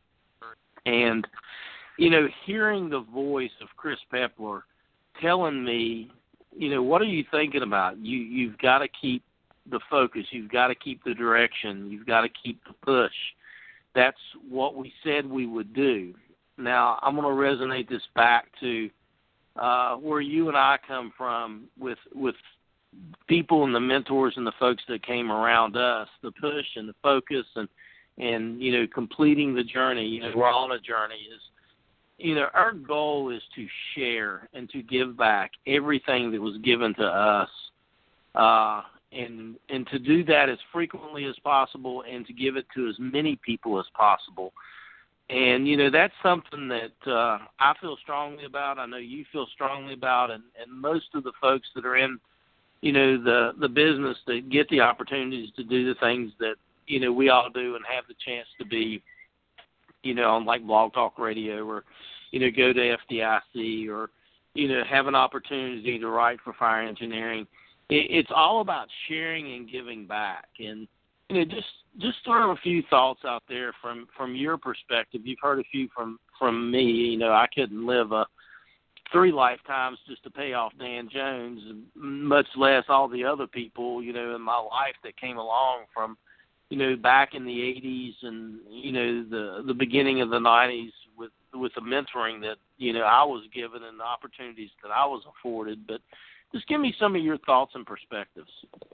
And, you know, hearing the voice of Chris Pepler telling me, you know, what are you thinking about? You, you've got to keep the focus. You've got to keep the direction. You've got to keep the push. That's what we said we would do. Now, I'm going to resonate this back to uh, where you and I come from with with people and the mentors and the folks that came around us, the push and the focus and, and you know, completing the journey. You know, we're on a journey. Is, you know, our goal is to share and to give back everything that was given to us, uh, and and to do that as frequently as possible and to give it to as many people as possible. And, you know, that's something that uh, I feel strongly about. I know you feel strongly about, and, and most of the folks that are in, you know, the, the business that get the opportunities to do the things that, you know, we all do and have the chance to be, you know, on like Blog Talk Radio or, you know, go to F D I C or, you know, have an opportunity to write for Fire Engineering. It, it's all about sharing and giving back. And, you know, just just throw a few thoughts out there from, from your perspective. You've heard a few from, from me. You know, I couldn't live a three lifetimes just to pay off Dan Jones, much less all the other people, you know, in my life that came along from, you know, back in the eighties and, you know, the the beginning of the nineties with, with the mentoring that, you know, I was given and the opportunities that I was afforded. But just give me some of your thoughts and perspectives.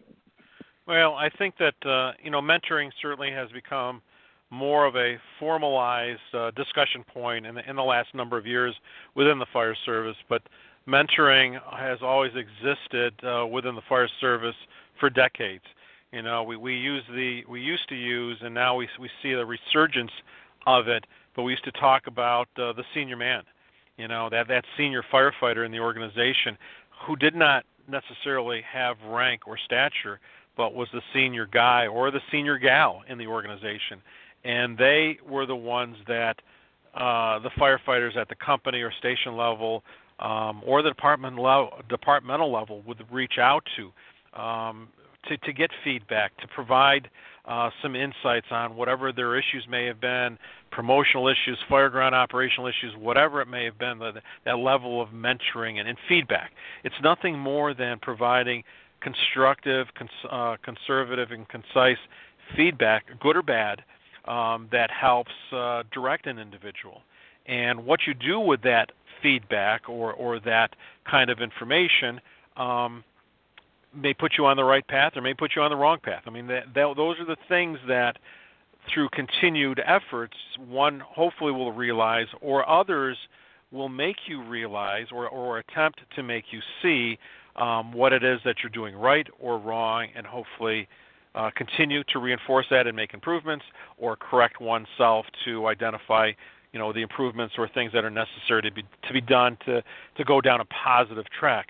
Well, I think that, uh, you know, mentoring certainly has become more of a formalized uh, discussion point in the, in the last number of years within the fire service. But mentoring has always existed uh, within the fire service for decades. You know, we, we use the we used to use, and now we we see the resurgence of it. But we used to talk about uh, the senior man. You know, that that senior firefighter in the organization who did not necessarily have rank or stature, but was the senior guy or the senior gal in the organization. And they were the ones that uh, the firefighters at the company or station level um, or the department level, departmental level would reach out to, um, to to get feedback, to provide uh, some insights on whatever their issues may have been, promotional issues, fireground operational issues, whatever it may have been, that, that level of mentoring and, and feedback. It's nothing more than providing constructive, cons- uh, conservative, and concise feedback, good or bad, um, that helps uh, direct an individual. And what you do with that feedback or, or that kind of information um, may put you on the right path or may put you on the wrong path. I mean, that, that, those are the things that through continued efforts, one hopefully will realize, or others will make you realize or, or attempt to make you see um, what it is that you're doing right or wrong, and hopefully uh, continue to reinforce that and make improvements, or correct oneself to identify, you know, the improvements or things that are necessary to be to be done to, to go down a positive track.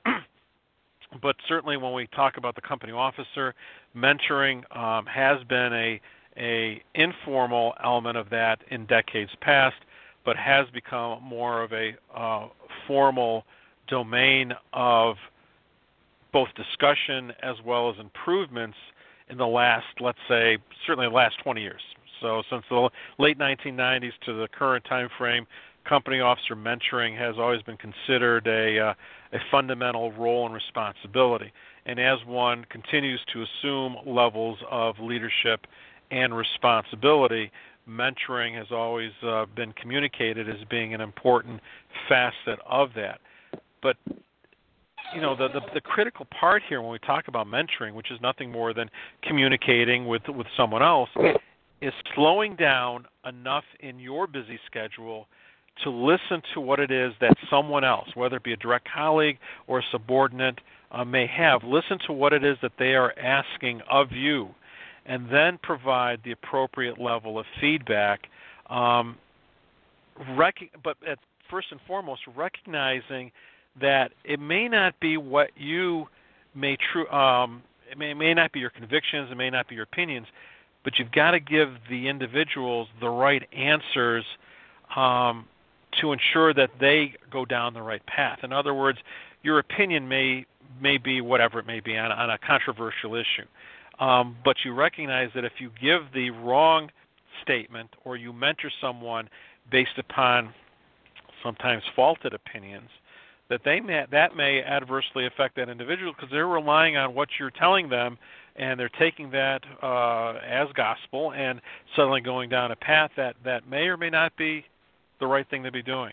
But certainly when we talk about the company officer, mentoring um, has been a a informal element of that in decades past, but has become more of a uh, formal domain of both discussion as well as improvements in the last, let's say, certainly the last twenty years. So since the late nineteen nineties to the current time frame, company officer mentoring has always been considered a, uh, a fundamental role and responsibility. And as one continues to assume levels of leadership and responsibility, mentoring has always uh, been communicated as being an important facet of that. But you know, the, the the critical part here when we talk about mentoring, which is nothing more than communicating with with someone else, is slowing down enough in your busy schedule to listen to what it is that someone else, whether it be a direct colleague or a subordinate, uh, may have. Listen to what it is that they are asking of you, and then provide the appropriate level of feedback. Um, rec- but at first and foremost, recognizing that it may not be what you may true. Um, it may, it may not be your convictions. It may not be your opinions. But you've got to give the individuals the right answers um, to ensure that they go down the right path. In other words, your opinion may may be whatever it may be on, on a controversial issue. Um, but you recognize that if you give the wrong statement or you mentor someone based upon sometimes faulted opinions, that they may, that may adversely affect that individual because they're relying on what you're telling them, and they're taking that uh, as gospel and suddenly going down a path that, that may or may not be the right thing to be doing.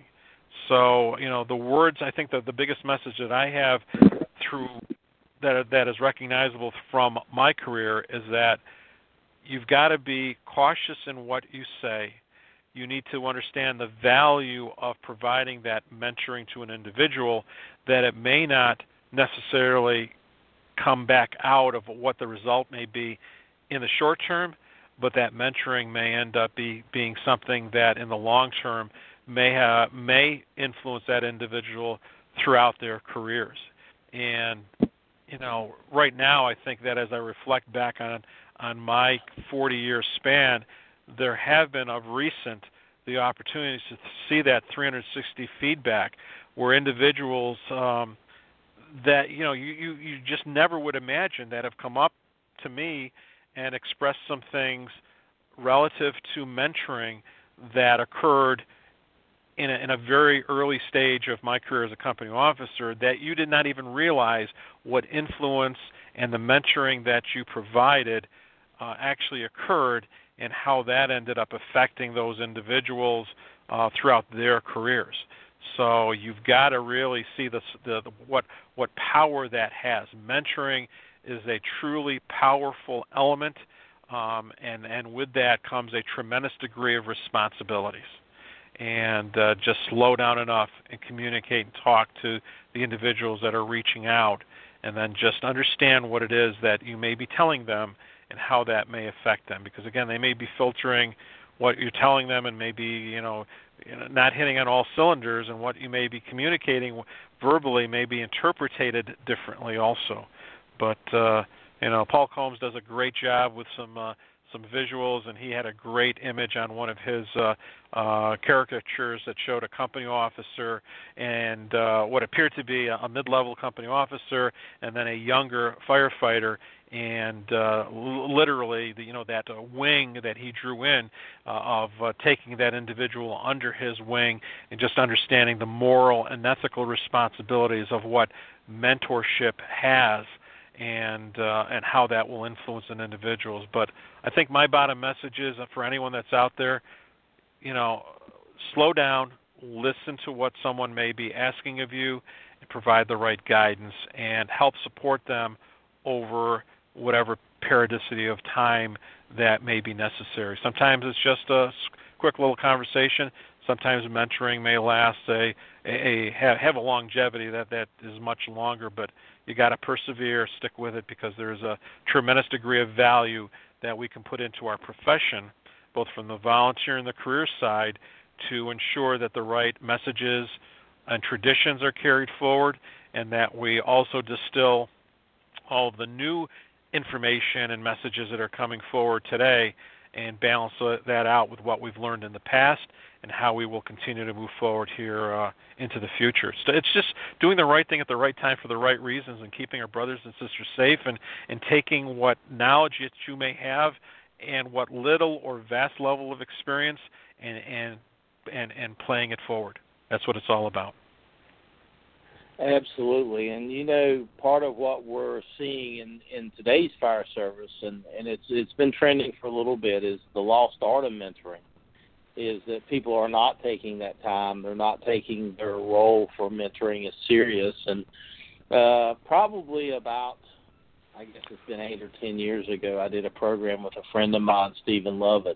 So, you know, the words, I think that the biggest message that I have through that that is recognizable from my career is that you've got to be cautious in what you say. You need to understand the value of providing that mentoring to an individual, that it may not necessarily come back out of what the result may be in the short term, but that mentoring may end up be, being something that in the long term may have, may influence that individual throughout their careers. And, you know, right now I think that as I reflect back on, on my forty-year span, there have been of recent the opportunities to see that three hundred sixty feedback where individuals um, that, you know, you, you, you just never would imagine that have come up to me and expressed some things relative to mentoring that occurred in a, in a very early stage of my career as a company officer that you did not even realize what influence and the mentoring that you provided uh, actually occurred, and how that ended up affecting those individuals uh, throughout their careers. So you've got to really see the, the, the what what power that has. Mentoring is a truly powerful element, um, and and with that comes a tremendous degree of responsibilities. And uh, just slow down enough and communicate and talk to the individuals that are reaching out, and then just understand what it is that you may be telling them and how that may affect them. Because again, they may be filtering what you're telling them and maybe, you know, you know, not hitting on all cylinders, and what you may be communicating verbally may be interpreted differently also. But, uh, you know, Paul Combs does a great job with some uh, some visuals, and he had a great image on one of his uh, uh, caricatures that showed a company officer and uh, what appeared to be a, a mid-level company officer and then a younger firefighter. and uh, l- literally, the, you know, that uh, wing that he drew in uh, of uh, taking that individual under his wing and just understanding the moral and ethical responsibilities of what mentorship has and uh, and how that will influence an individuals. But I think my bottom message is uh, for anyone that's out there, you know, slow down, listen to what someone may be asking of you, and provide the right guidance and help support them over whatever periodicity of time that may be necessary. Sometimes it's just a quick little conversation. Sometimes mentoring may last a, a, a have a longevity that, that is much longer, but you got to persevere, stick with it, because there's a tremendous degree of value that we can put into our profession, both from the volunteer and the career side, to ensure that the right messages and traditions are carried forward, and that we also distill all of the new information and messages that are coming forward today and balance that out with what we've learned in the past and how we will continue to move forward here uh, into the future. So it's just doing the right thing at the right time for the right reasons and keeping our brothers and sisters safe, and, and taking what knowledge that you may have and what little or vast level of experience and, and, and, and playing it forward. That's what it's all about. Absolutely. And, you know, part of what we're seeing in, in today's fire service, and, and it's it's been trending for a little bit, is the lost art of mentoring, is that people are not taking that time. They're not taking their role for mentoring as serious. And uh, probably about, I guess it's been eight or ten years ago, I did a program with a friend of mine, Stephen Lovett,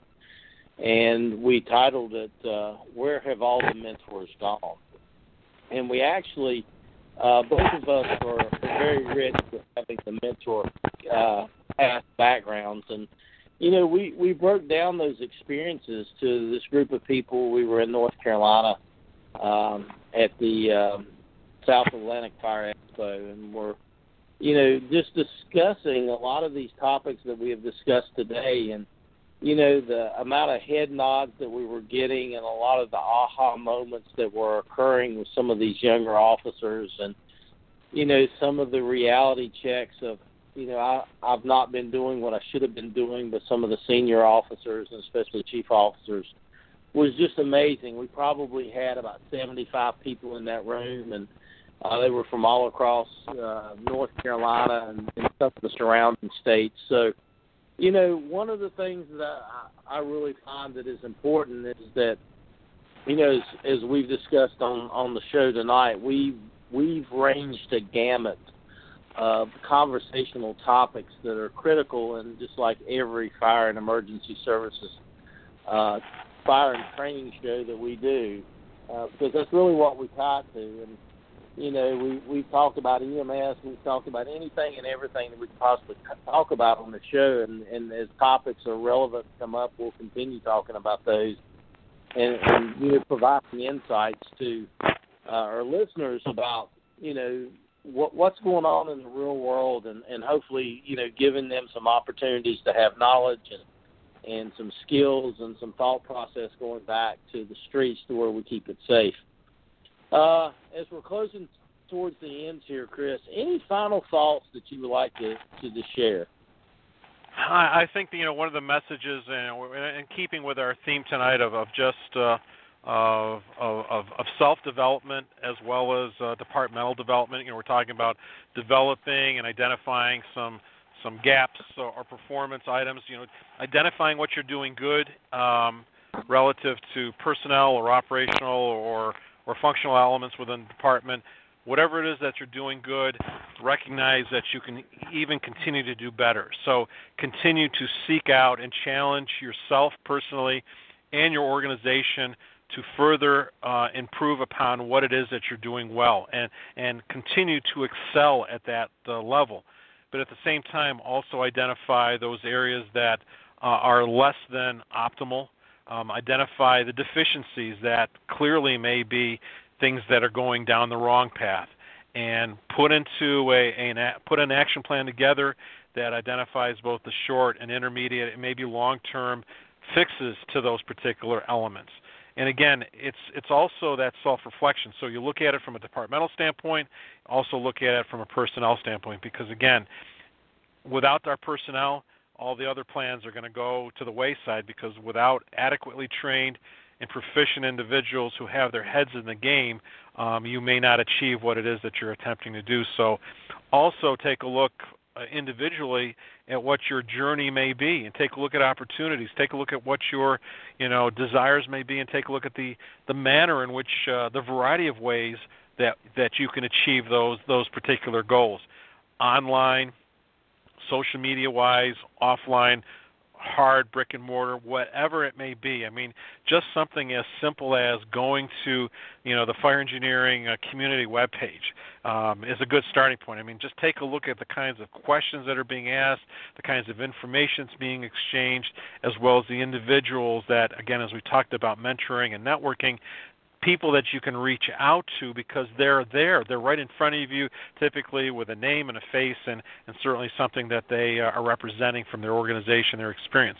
and we titled it, uh, Where Have All the Mentors Gone? And we actually... Uh, both of us are, are very rich with having the mentor uh, past backgrounds. And, you know, we, we broke down those experiences to this group of people. We were in North Carolina um, at the um, South Atlantic Fire Expo, and we're, you know, just discussing a lot of these topics that we have discussed today. And, you know, the amount of head nods that we were getting and a lot of the aha moments that were occurring with some of these younger officers, and, you know, some of the reality checks of, you know, I, I've not been doing what I should have been doing, but some of the senior officers and especially chief officers was just amazing. We probably had about seventy-five people in that room, and uh, they were from all across uh, North Carolina and, and some of the surrounding states. So, you know, one of the things that I, I really find that is important is that, you know, as, as we've discussed on, on the show tonight, we, we've ranged a gamut of conversational topics that are critical, and just like every fire and emergency services uh, fire and training show that we do, uh, because that's really what we try to. And, you know, we, we've talked about E M S, we've talked about anything and everything that we could possibly talk about on the show, and, and as topics are relevant come up, we'll continue talking about those and, and you know, providing insights to uh, our listeners about, you know, what, what's going on in the real world, and, and hopefully, you know, giving them some opportunities to have knowledge and, and some skills and some thought process going back to the streets to where we keep it safe. Uh, as we're closing towards the end here, Chris, any final thoughts that you would like to, to, to share? I, I think, you know, one of the messages, and in keeping with our theme tonight of, of just uh, of, of, of self-development as well as uh, departmental development, you know, we're talking about developing and identifying some some gaps or, or performance items, you know, identifying what you're doing good um, relative to personnel or operational or or functional elements within the department. Whatever it is that you're doing good, recognize that you can even continue to do better. So continue to seek out and challenge yourself personally and your organization to further uh, improve upon what it is that you're doing well, and, and continue to excel at that uh, level. But at the same time, also identify those areas that uh, are less than optimal. Um, identify the deficiencies that clearly may be things that are going down the wrong path, and put into a, a put an action plan together that identifies both the short and intermediate and maybe long-term fixes to those particular elements. And again, it's it's also that self-reflection. So you look at it from a departmental standpoint, also look at it from a personnel standpoint, because again, without our personnel, all the other plans are going to go to the wayside, because without adequately trained and proficient individuals who have their heads in the game, um, you may not achieve what it is that you're attempting to do. So also take a look uh, individually at what your journey may be, and take a look at opportunities. Take a look at what your, you know, desires may be, and take a look at the, the manner in which, uh, the variety of ways that, that you can achieve those those particular goals. Online, social media-wise, offline, hard brick and mortar, whatever it may be. I mean, just something as simple as going to, you know, the Fire Engineering uh, community webpage um, is a good starting point. I mean, just take a look at the kinds of questions that are being asked, the kinds of information that's being exchanged, as well as the individuals that, again, as we talked about mentoring and networking, people that you can reach out to, because they're there. They're right in front of you, typically with a name and a face, and, and certainly something that they are representing from their organization, their experience.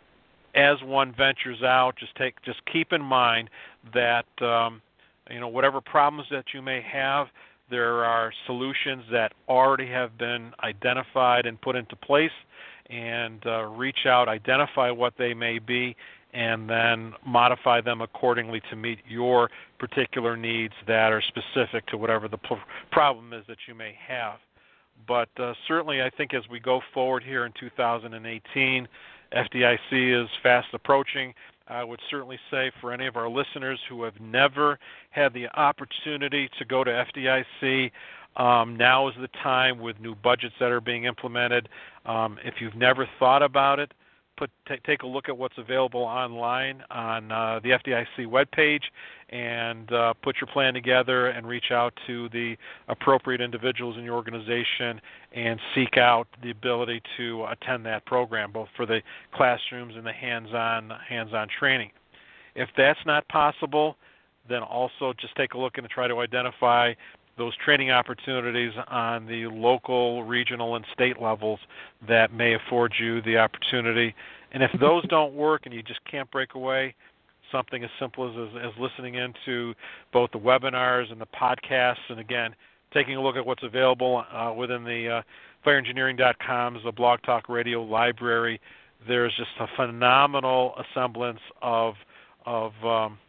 As one ventures out, just take, just keep in mind that um, you know, whatever problems that you may have, there are solutions that already have been identified and put into place, and uh, reach out, identify what they may be, and then modify them accordingly to meet your particular needs that are specific to whatever the p- problem is that you may have. But uh, certainly I think as we go forward here in two thousand eighteen, F D I C is fast approaching. I would certainly say for any of our listeners who have never had the opportunity to go to F D I C, um, now is the time with new budgets that are being implemented. Um, if you've never thought about it, Put, t- take a look at what's available online on uh, the F D I C webpage, and uh, put your plan together and reach out to the appropriate individuals in your organization and seek out the ability to attend that program, both for the classrooms and the hands-on hands-on training. If that's not possible, then also just take a look and try to identify those training opportunities on the local, regional, and state levels that may afford you the opportunity. And if those don't work and you just can't break away, something as simple as, as, as listening into both the webinars and the podcasts, and again, taking a look at what's available uh, within the uh, fire engineering dot com's the Blog Talk Radio library. There's just a phenomenal assemblance of of um,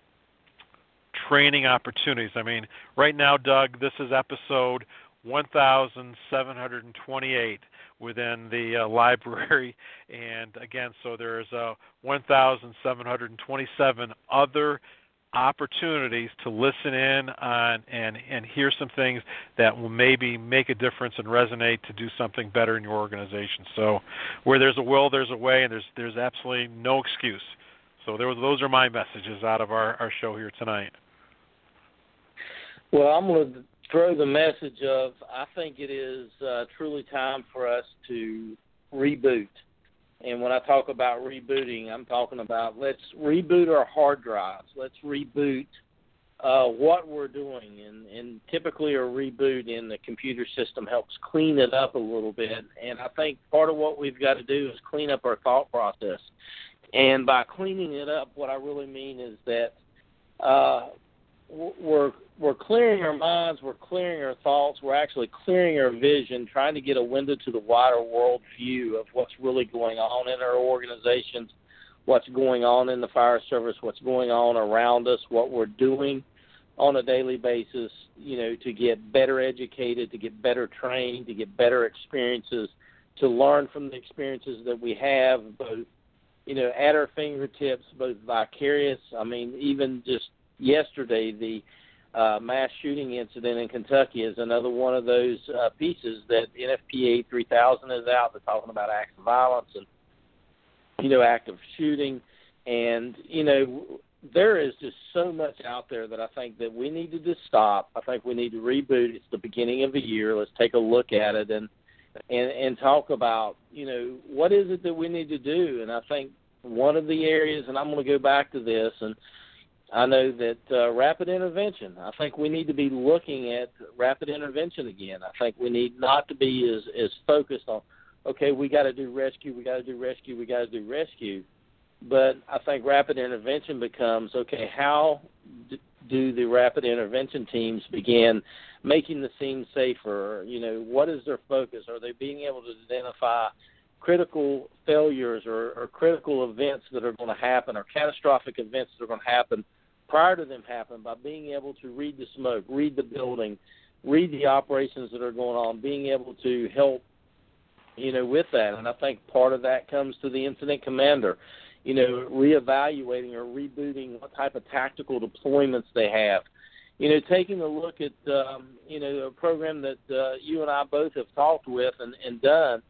training opportunities. I mean, right now, Doug, this is episode one thousand seven hundred twenty-eight within the uh, library, and again, so there's uh, one thousand seven hundred twenty-seven other opportunities to listen in on and, and hear some things that will maybe make a difference and resonate to do something better in your organization. So where there's a will, there's a way, and there's there's absolutely no excuse. So there, those are my messages out of our, our show here tonight. Well, I'm going to throw the message of I think it is uh, truly time for us to reboot. And when I talk about rebooting, I'm talking about let's reboot our hard drives. Let's reboot uh, what we're doing. And, and typically a reboot in the computer system helps clean it up a little bit. And I think part of what we've got to do is clean up our thought process. And by cleaning it up, what I really mean is that uh, we're we're clearing our minds, we're clearing our thoughts, we're actually clearing our vision, trying to get a window to the wider world view of what's really going on in our organizations, what's going on in the fire service, what's going on around us, what we're doing on a daily basis, you know, to get better educated, to get better trained, to get better experiences, to learn from the experiences that we have, both, you know, at our fingertips, both vicarious. I mean, even just yesterday, the uh, mass shooting incident in Kentucky is another one of those uh, pieces that N F P A three thousand is out. They're talking about acts of violence and, you know, active shooting. And, you know, there is just so much out there that I think that we need to just stop. I think we need to reboot. It's the beginning of the year. Let's take a look at it and, and, and talk about, you know, what is it that we need to do. And I think one of the areas, and I'm going to go back to this, and I know that uh, rapid intervention, I think we need to be looking at rapid intervention again. I think we need not to be as, as focused on, okay, we got to do rescue, we got to do rescue, we got to do rescue. But I think rapid intervention becomes, okay, how d- do the rapid intervention teams begin making the scene safer? You know, what is their focus? Are they being able to identify critical failures or, or critical events that are going to happen or catastrophic events that are going to happen prior to them happening by being able to read the smoke, read the building, read the operations that are going on, being able to help, you know, with that. And I think part of that comes to the incident commander, you know, reevaluating or rebooting what type of tactical deployments they have. You know, taking a look at, um, you know, a program that uh, you and I both have talked with and, and done.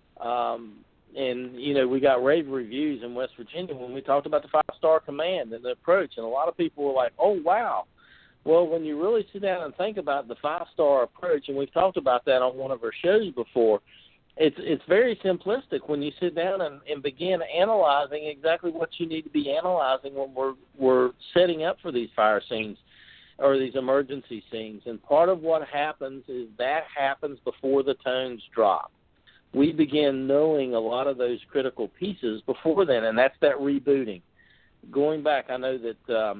Um, and, you know, we got rave reviews in West Virginia when we talked about the five-star command and the approach. And a lot of people were like, oh, wow. Well, when you really sit down and think about the five-star approach, and we've talked about that on one of our shows before, it's it's very simplistic when you sit down and, and begin analyzing exactly what you need to be analyzing when we're we're setting up for these fire scenes or these emergency scenes. And part of what happens is that happens before the tones drop. We begin knowing a lot of those critical pieces before then, and that's that rebooting. Going back, I know that um,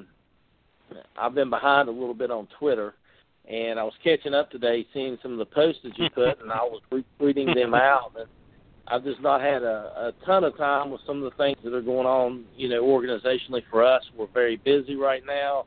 I've been behind a little bit on Twitter, and I was catching up today seeing some of the posts that you put, and I was retweeting them out. And I've just not had a, a ton of time with some of the things that are going on, you know, organizationally for us. We're very busy right now,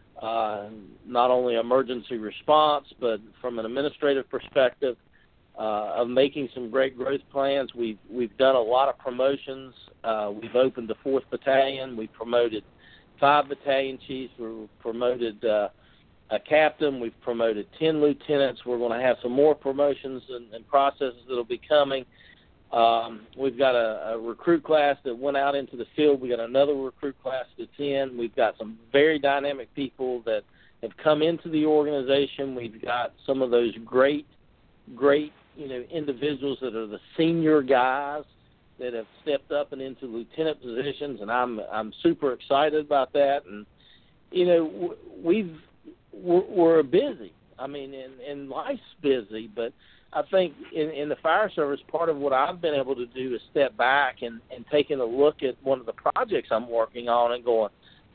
uh, not only emergency response, but from an administrative perspective, Uh, of making some great growth plans. We've we've done a lot of promotions. Uh, we've opened the fourth Battalion. We've promoted five battalion chiefs. We've promoted uh, a captain. We've promoted ten lieutenants. We're going to have some more promotions and, and processes that will be coming. Um, we've got a, a recruit class that went out into the field. We got another recruit class that's in. We've got some very dynamic people that have come into the organization. We've got some of those great, great you know, individuals that are the senior guys that have stepped up and into lieutenant positions, and I'm I'm super excited about that. And you know, we've we're, we're busy. I mean, and, and life's busy, but I think in, in the fire service, part of what I've been able to do is step back and, and taking a look at one of the projects I'm working on and going,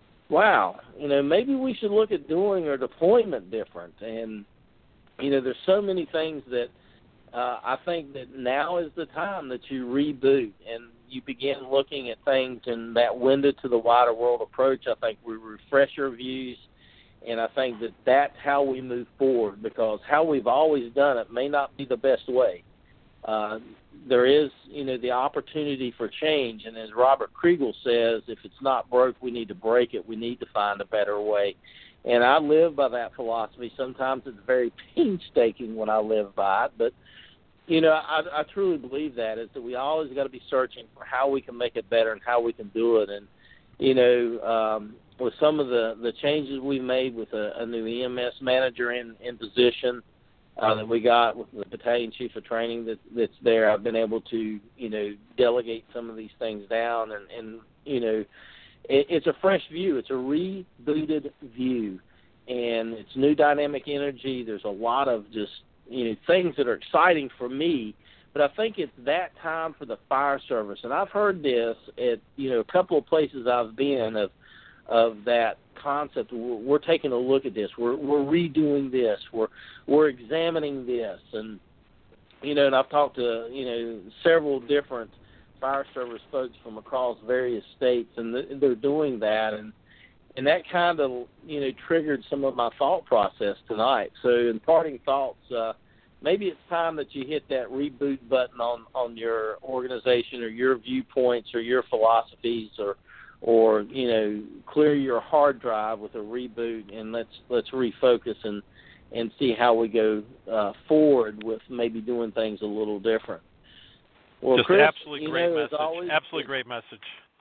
wow, you know, maybe we should look at doing our deployment different. And you know, there's so many things that. Uh, I think that now is the time that you reboot and you begin looking at things in that window to the wider world approach. I think we refresh our views, and I think that that's how we move forward, because how we've always done it may not be the best way. Uh, there is, you know, the opportunity for change, and as Robert Kriegel says, if it's not broke, we need to break it. We need to find a better way. And I live by that philosophy. Sometimes it's very painstaking when I live by it, but you know, I, I truly believe that, is that we always got to be searching for how we can make it better and how we can do it. And, you know, um, with some of the, the changes we made with a, a new E M S manager in, in position uh, that we got with the battalion chief of training that, that's there, I've been able to, you know, delegate some of these things down. And, and you know, it, it's a fresh view. It's a rebooted view. And it's new dynamic energy. There's a lot of just, you know, things that are exciting for me, but I think it's that time for the fire service. And I've heard this at, you know, a couple of places I've been of of that concept. We're, we're taking a look at this. We're we're redoing this. We're we're examining this. And, you know, and I've talked to, you know, several different fire service folks from across various states, and they're doing that. And, and that kind of, you know, triggered some of my thought process tonight. So in parting thoughts, uh, maybe it's time that you hit that reboot button on, on your organization or your viewpoints or your philosophies, or, or you know, clear your hard drive with a reboot, and let's let's refocus and, and see how we go uh, forward with maybe doing things a little different. Well, Just Chris, absolutely great know, message. Always, absolutely great message.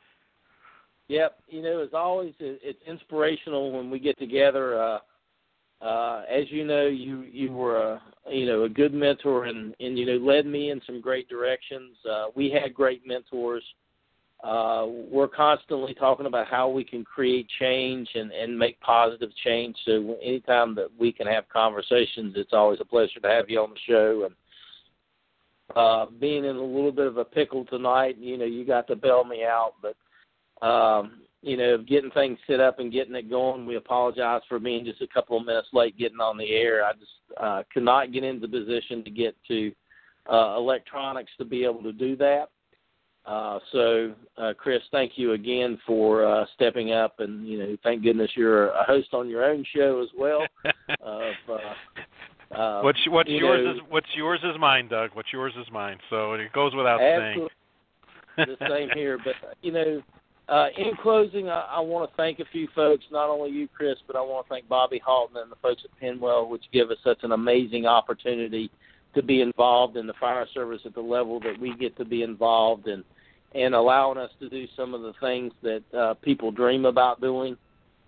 Yep, you know, as always, it's inspirational when we get together. Uh, uh, as you know, you you were a you know a good mentor, and, and you know led me in some great directions. Uh, we had great mentors. Uh, we're constantly talking about how we can create change and, and make positive change. So anytime that we can have conversations, it's always a pleasure to have you on the show. And uh, being in a little bit of a pickle tonight, you know, you got to bail me out, but. Um, you know, getting things set up and getting it going. We apologize for being just a couple of minutes late getting on the air. I just uh, could not get into the position to get to uh, electronics to be able to do that. Uh, so, uh, Chris, thank you again for uh, stepping up, and you know, thank goodness you're a host on your own show as well. of, uh, uh, what's what's you yours know, is what's yours is mine, Doug. What's yours is mine. So it goes without absolutely saying. The same here, but you know, uh, in closing, I, I want to thank a few folks. Not only you, Chris, but I want to thank Bobby Halton and the folks at Penwell, which give us such an amazing opportunity to be involved in the fire service at the level that we get to be involved in, and allowing us to do some of the things that uh, people dream about doing,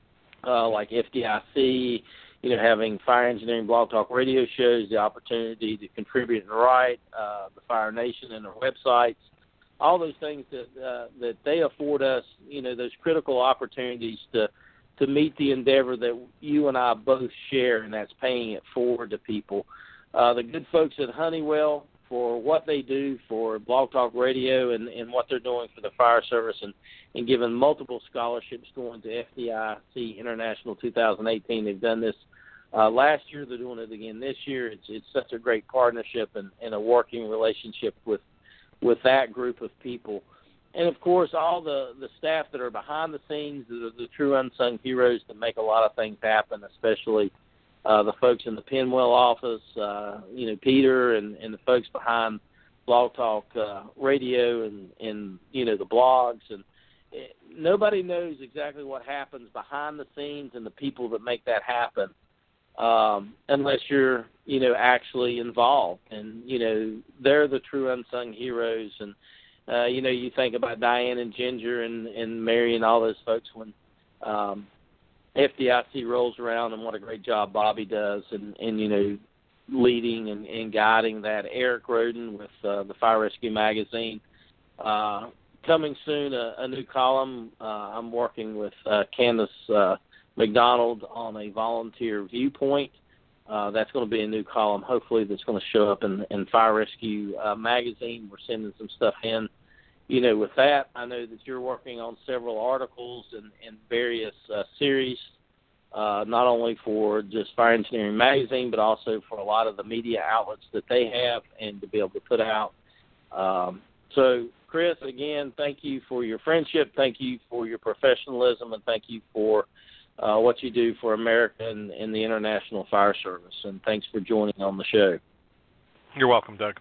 uh, like F D I C, you know, having Fire Engineering Blog Talk radio shows, the opportunity to contribute and write, uh, the Fire Nation and their websites, all those things that uh, that they afford us, you know, those critical opportunities to to meet the endeavor that you and I both share, and that's paying it forward to people. Uh, the good folks at Honeywell for what they do for Blog Talk Radio and, and what they're doing for the fire service, and, and giving multiple scholarships going to F D I C International two thousand eighteen. They've done this uh, last year. They're doing it again this year. It's it's such a great partnership and, and a working relationship with with that group of people. And, of course, all the, the staff that are behind the scenes, the, the true unsung heroes that make a lot of things happen, especially uh, the folks in the Penwell office, uh, you know, Peter and, and the folks behind Blog Talk uh, Radio and, and, you know, the blogs. And it, nobody knows exactly what happens behind the scenes and the people that make that happen um, unless you're, you know, actually involved. And, you know, they're the true unsung heroes. And, uh, you know, you think about Diane and Ginger and, and Mary and all those folks when um, F D I C rolls around, and what a great job Bobby does and, and you know, leading and, and guiding that. Eric Roden with uh, the Fire Rescue Magazine. Uh, coming soon, a, a new column. Uh, I'm working with uh, Candace uh, McDonald on a volunteer viewpoint. Uh, that's going to be a new column, hopefully, that's going to show up in, in Fire Rescue uh, Magazine. We're sending some stuff in. You know, with that, I know that you're working on several articles and, and various uh, series, uh, not only for just Fire Engineering Magazine, but also for a lot of the media outlets that they have and to be able to put out. Um, so, Chris, again, thank you for your friendship. Thank you for your professionalism, and thank you for Uh, what you do for America and, and the International Fire Service. And thanks for joining on the show. You're welcome, Doug.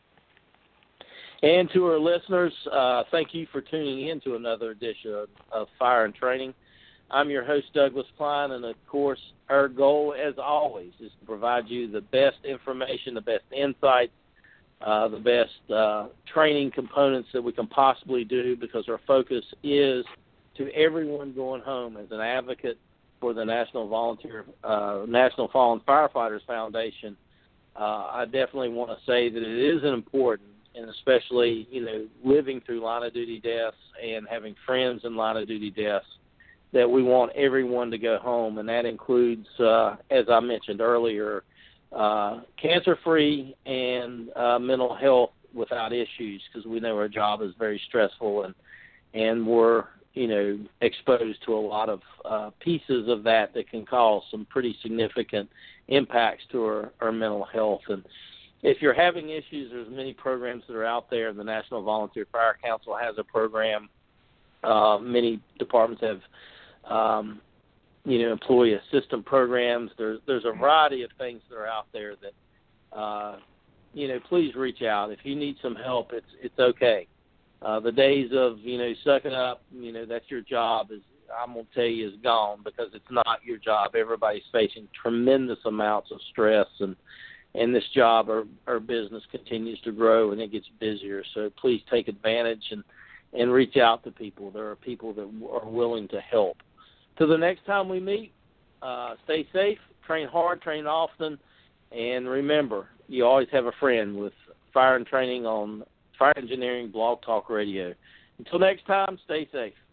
And to our listeners, uh, thank you for tuning in to another edition of, of Fire and Training. I'm your host, Douglas Klein, and of course, our goal, as always, is to provide you the best information, the best insights, uh, the best uh, training components that we can possibly do, because our focus is to everyone going home. As an advocate for the National Volunteer, uh, National Fallen Firefighters Foundation, uh, I definitely want to say that it is important, and especially, you know, living through line of duty deaths and having friends in line of duty deaths, that we want everyone to go home, and that includes, uh, as I mentioned earlier, uh, cancer-free and uh, mental health without issues, because we know our job is very stressful, and and we're you know, exposed to a lot of uh, pieces of that that can cause some pretty significant impacts to our, our mental health. And if you're having issues, there's many programs that are out there. The National Volunteer Fire Council has a program. Uh, many departments have, um, you know, employee assistance programs. There's there's a variety of things that are out there that, uh, you know, please reach out. If you need some help, it's it's okay. Uh, the days of, you know, sucking up, you know, that's your job, is I'm going to tell you, is gone, because it's not your job. Everybody's facing tremendous amounts of stress, and and this job or, or business continues to grow, and it gets busier. So please take advantage and, and reach out to people. There are people that are willing to help. Till the next time we meet, uh, stay safe, train hard, train often, and remember, you always have a friend with Fire and Training on Fire Engineering Blog Talk Radio. Until next time, stay safe.